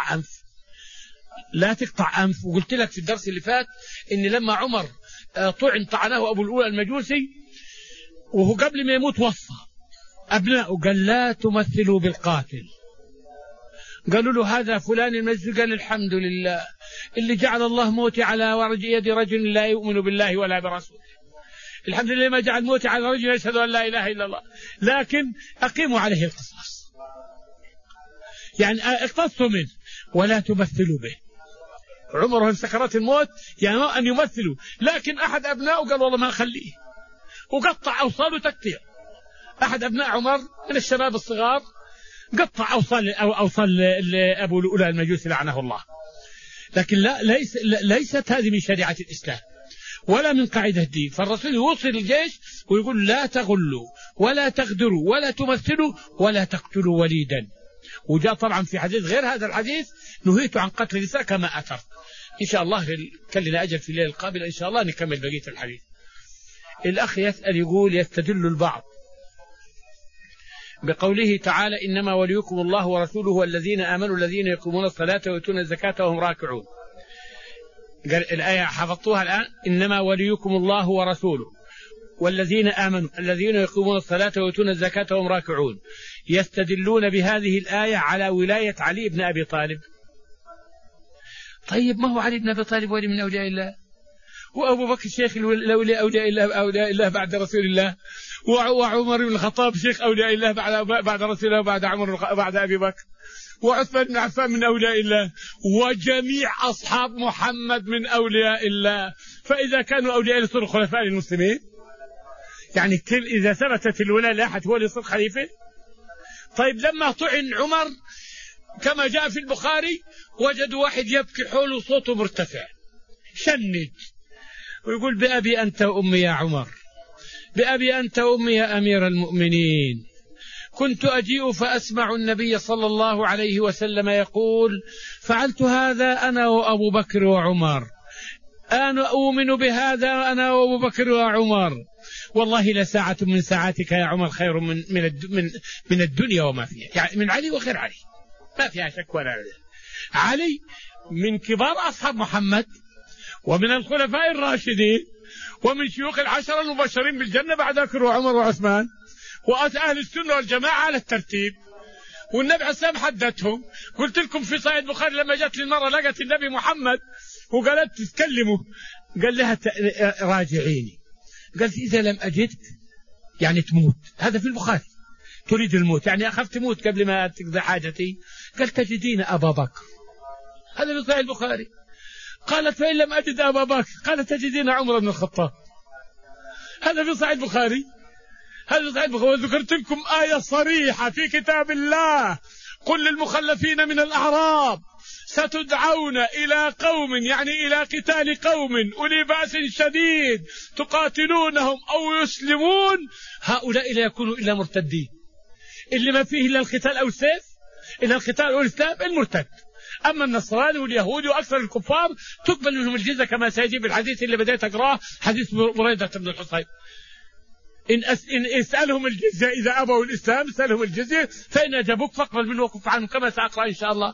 لا تقطع أنف. وقلت لك في الدرس اللي فات إن لما عمر طعنه أبو الأولى المجوسي، وهو قبل ما يموت وصى أبنائه قال لا تمثلوا بالقاتل. قالوا له هذا فلان المجوسي، قال الحمد لله اللي جعل الله موتي على يد رجل لا يؤمن بالله ولا برسوله، الحمد لله ما جعل موتي على رجل يشهد أن لا إله إلا الله، لكن أقيموا عليه القصاص، يعني اقتصوا منه ولا تمثلوا به. عمره في سكرات الموت يعني أن يمثلوا، لكن أحد أبنائه قال والله ما أخليه، وقطع أوصاله تقطيع. أحد أبناء عمر من الشباب الصغار قطع أوصال أبو الأولى المجوسي لعنه الله. لكن ليست هذه من شريعة الإسلام ولا من قاعدة الدين. فالرسول يوصي الجيش ويقول لا تغلوا ولا تغدروا ولا تمثلوا ولا تقتلوا وليدا. وجاء طبعا في حديث غير هذا الحديث نهيت عن قتل النساء كما أثر. إن شاء الله كان لنا أجل في الليلة القابلة إن شاء الله نكمل بقية الحديث. الأخ يسأل يقول يستدل البعض بقوله تعالى إنما وليكم الله ورسوله والذين آمنوا الذين يقومون الصلاة ويؤتون الزكاة وهم راكعون. قال الآية حفظتوها الآن، إنما وليكم الله ورسوله والذين آمنوا الذين يقومون الصلاة ويؤتون الزكاة وهم راكعون. يستدلون بهذه الآية على ولاية علي بن أبي طالب. طيب ما هو علي بن أبي طالب ولي من أولياء الله، وأبو بكر شيخ أولياء الله بعد رسول الله، وعمر بن الخطاب شيخ أولياء الله بعد رسول الله بعد عمر بعد أبي بكر، وعثمان بن عفان من أولياء الله، وجميع أصحاب محمد من أولياء الله. فإذا كانوا أولياء يصيروا الخلفاء للمسلمين، يعني إذا ثبتت الولاية لأحد هو اللي يصير خليفة. طيب لما طعن عمر كما جاء في البخاري وجدوا واحد يبكي حوله صوته مرتفع شنج ويقول بأبي أنت وأمي يا عمر، بأبي أنت وأمي يا أمير المؤمنين، كنت أجيء فأسمع النبي صلى الله عليه وسلم يقول فعلت هذا أنا وأبو بكر وعمر، أنا أؤمن بهذا أنا وأبو بكر وعمر، والله لساعة من ساعاتك يا عمر خير من الدنيا وما فيها. يعني من علي وغير علي ما فيها شك ولا ريب. علي من كبار أصحاب محمد ومن الخلفاء الراشدين ومن شيوخ العشرة المبشرين بالجنة بعد بكر وعمر وعثمان، وأهل السنة والجماعة على الترتيب. والنبي عليه السلام حدثهم. قلت لكم في صحيح البخاري لما جاءت المرة لقت النبي محمد وقالت تتكلموا، قال لها راجعيني، قالت إذا لم أجدك يعني تموت. هذا في البخاري تريد الموت، يعني أخاف تموت قبل ما تقضي حاجتي. قال تجدين أبا بكر، هذا في صحيح البخاري. قالت فإن لم أجد أبا بكر، قالت تجدين عمر بن الخطاب، هذا في صحيح البخاري. هذا صحيح البخاري. وذكرت لكم آية صريحة في كتاب الله: قل للمخلفين من الأعراب ستدعون إلى قوم، يعني إلى قتال قوم أولي بأس شديد تقاتلونهم أو يسلمون، هؤلاء لا يكونوا إلا مرتدين، اللي ما فيه إلا القتال أو السيف، إلا القتال أو الإسلام المرتد. أما النصراني واليهودي وأكثر الكفار تقبل منهم الجزية، كما سيجي في الحديث اللي بدأت أقراه، حديث بريدة بن الحصيب: إن اسألهم الجزية، إذا أبوا الإسلام اسألهم الجزية، فإن أجابوك فاقبل منه وكف عنهم، كما سأقرأ إن شاء الله.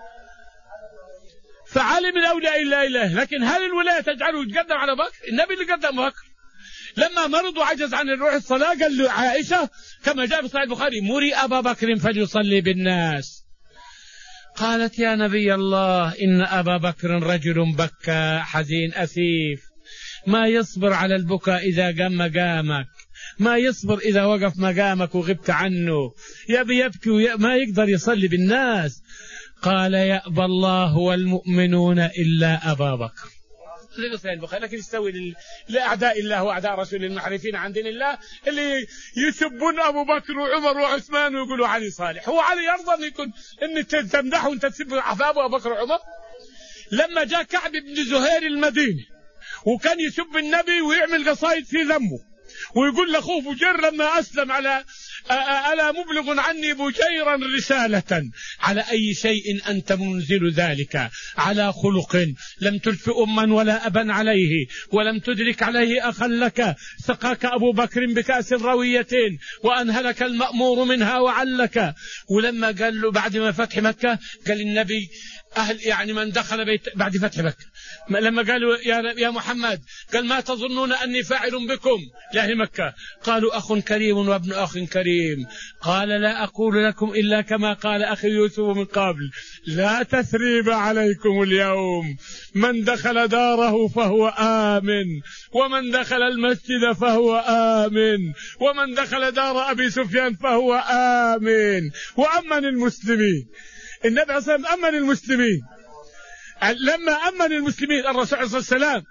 فعلي من أولياء الله إله، لكن هل الولاية تجعله يتقدم على بكر؟ النبي اللي قدم بكر. لما مرض وعجز عن الروح الصلاة قال له عائشة كما جاء في صحيح البخاري: مري أبا بكر فليصلي بالناس. قالت: يا نبي الله، إن أبا بكر رجل بكى حزين أسيف، ما يصبر على البكاء إذا قام مقامك، ما يصبر إذا وقف مقامك وغبت عنه، يبكي ما يقدر يصلي بالناس. قال: يأبى الله والمؤمنون إلا أبا بكر. لكن يستوي لأعداء الله وأعداء رسول المحرفين عن دين الله اللي يسبون أبو بكر وعمر وعثمان ويقولوا علي صالح. هو علي يرضى أن يكون أن تمدحه وأنت تسب أحبابه أبو بكر وعمر؟ لما جاء كعب بن زهير المدينة وكان يسب النبي ويعمل قصائد في ذمه ويقول لأخوه بجير لما أسلم: ألا مبلغ عني بجيرا رسالة، على أي شيء أنت منزل ذلك؟ على خلق لم تلف أما ولا أبا عليه، ولم تدرك عليه أخا لك، سقاك أبو بكر بكأس روية وأنهلك المأمور منها وعلك. ولما قال له بعد ما فتح مكة قال النبي يعني من دخل بيت بعد فتح مكة، لما قالوا يا محمد، قال: ما تظنون أني فاعل بكم لأهل مكة؟ قالوا: أخ كريم وابن أخ كريم. قال: لا أقول لكم إلا كما قال أخي يوسف من قبل: لا تثريب عليكم اليوم، من دخل داره فهو آمن، ومن دخل المسجد فهو آمن، ومن دخل دار أبي سفيان فهو آمن. وأمن المسلمين، النبي صلى الله عليه وسلم أمن المسلمين. لما أمن المسلمين الرسول صلى الله عليه وسلم،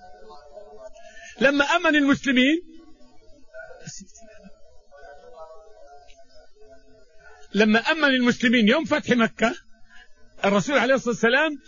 لما أمن المسلمين، لما أمن المسلمين يوم فتح مكة، الرسول عليه الصلاة والسلام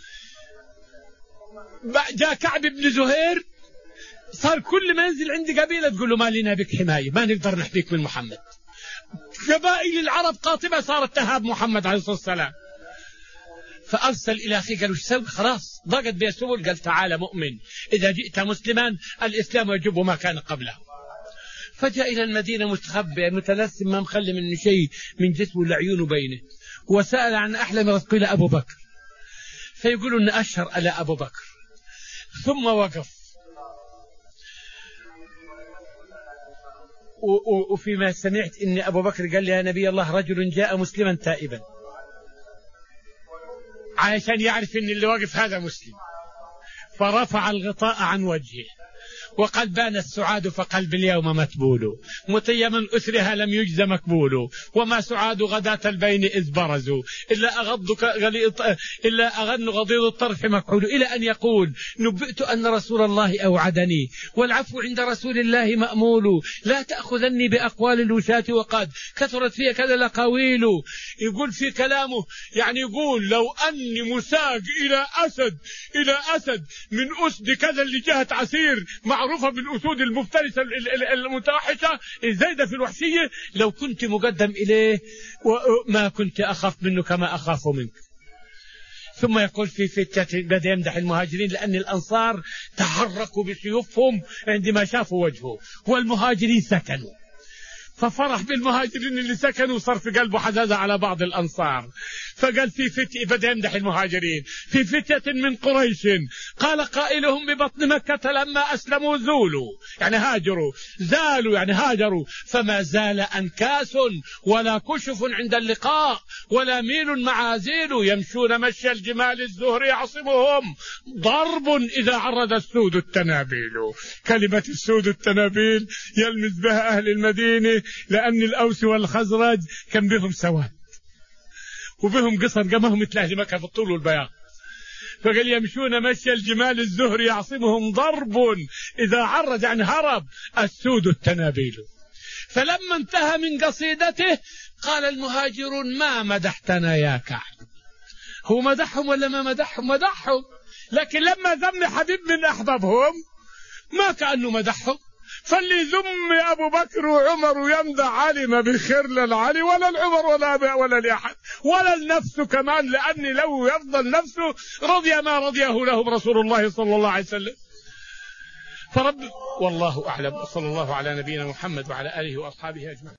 جاء كعب بن زهير، صار كل ما ينزل عند قبيلة تقول له: ما لنا بك حماية، ما نقدر نحميك من محمد. قبائل العرب قاطبة صارت تهاب محمد عليه الصلاة والسلام. فأرسل إلى أخيه، قالوا: ايش سوي؟ خلاص ضاقت بي السبل. قال: تعال مؤمن، إذا جئت مسلما الإسلام يجب ما كان قبله. فجاء إلى المدينة مستخبئ متلثم، ما مخلي منه شيء من جسمه إلا عيونه بينه، وسأل عن أحلم رزقه إلى أبو بكر، فيقولوا أن أشهر على أبو بكر. ثم وقف، وفيما سمعت إن أبو بكر قال لي: يا نبي الله، رجل جاء مسلما تائبا، عشان يعرف إن اللي واقف هذا مسلم. فرفع الغطاء عن وجهه وقد بان السعاد فقلب اليوم متبول، متيما أسرها لم يجز مكبول، وما سعاد غداة البين إذ برزوا، إلا أغن غضيض الطرف مكحول، إلى أن يقول: نبئت أن رسول الله أوعدني، والعفو عند رسول الله مأمول، لا تأخذني بأقوال الوشاة وقد كثرت فيها كذا الأقاويل. يقول في كلامه، يعني يقول: لو أني مساق إلى أسد من أسد كذا اللي جهة عسير معروفة بالأسود المفترسة المتوحشة الزايدة في الوحشية، لو كنت مقدم إليه ما كنت أخاف منه كما أخاف منك. ثم يقول في فتة، بدأ يمدح المهاجرين لأن الأنصار تحركوا بسيوفهم عندما شافوا وجهه، والمهاجرين سكنوا، ففرح بالمهاجرين اللي سكنوا، صار في قلبه حزازة على بعض الأنصار. فقال في فتة، بدأ يمدح المهاجرين: في فتة من قريش قال قائلهم ببطن مكة لما أسلموا زولوا يعني هاجروا، زالوا يعني هاجروا، فما زال أنكاس ولا كشف عند اللقاء ولا ميل معازيل، يمشون مشي الجمال الزهر يعصمهم ضرب إذا عرض السود التنابيل. كلمة السود التنابيل يلمز بها أهل المدينة، لأن الأوس والخزرج كان بهم سواد وبهم قصر قمهم مثل أهل مكة في الطول والبياض، فقال يمشون مشي الجمال الزهر يعصمهم ضرب إذا عرج عن هرب السود التنابيل. فلما انتهى من قصيدته قال المهاجرون ما مدحتنا يا كعب. هو مدحهم ولا ما مدحهم؟ مدحهم، لكن لما ذم حبيب من أحبابهم ما كأنه مدحهم. فاللي ذم أبو بكر وعمر يمدح علي ما بخير للعلي ولا العمر ولا لأحد ولا النفس كمان، لأن لو يفضل نفسه رضي ما رضيه لهم رسول الله صلى الله عليه وسلم. فرب والله أعلم، صلى الله على نبينا محمد وعلى آله وأصحابه أجمعين.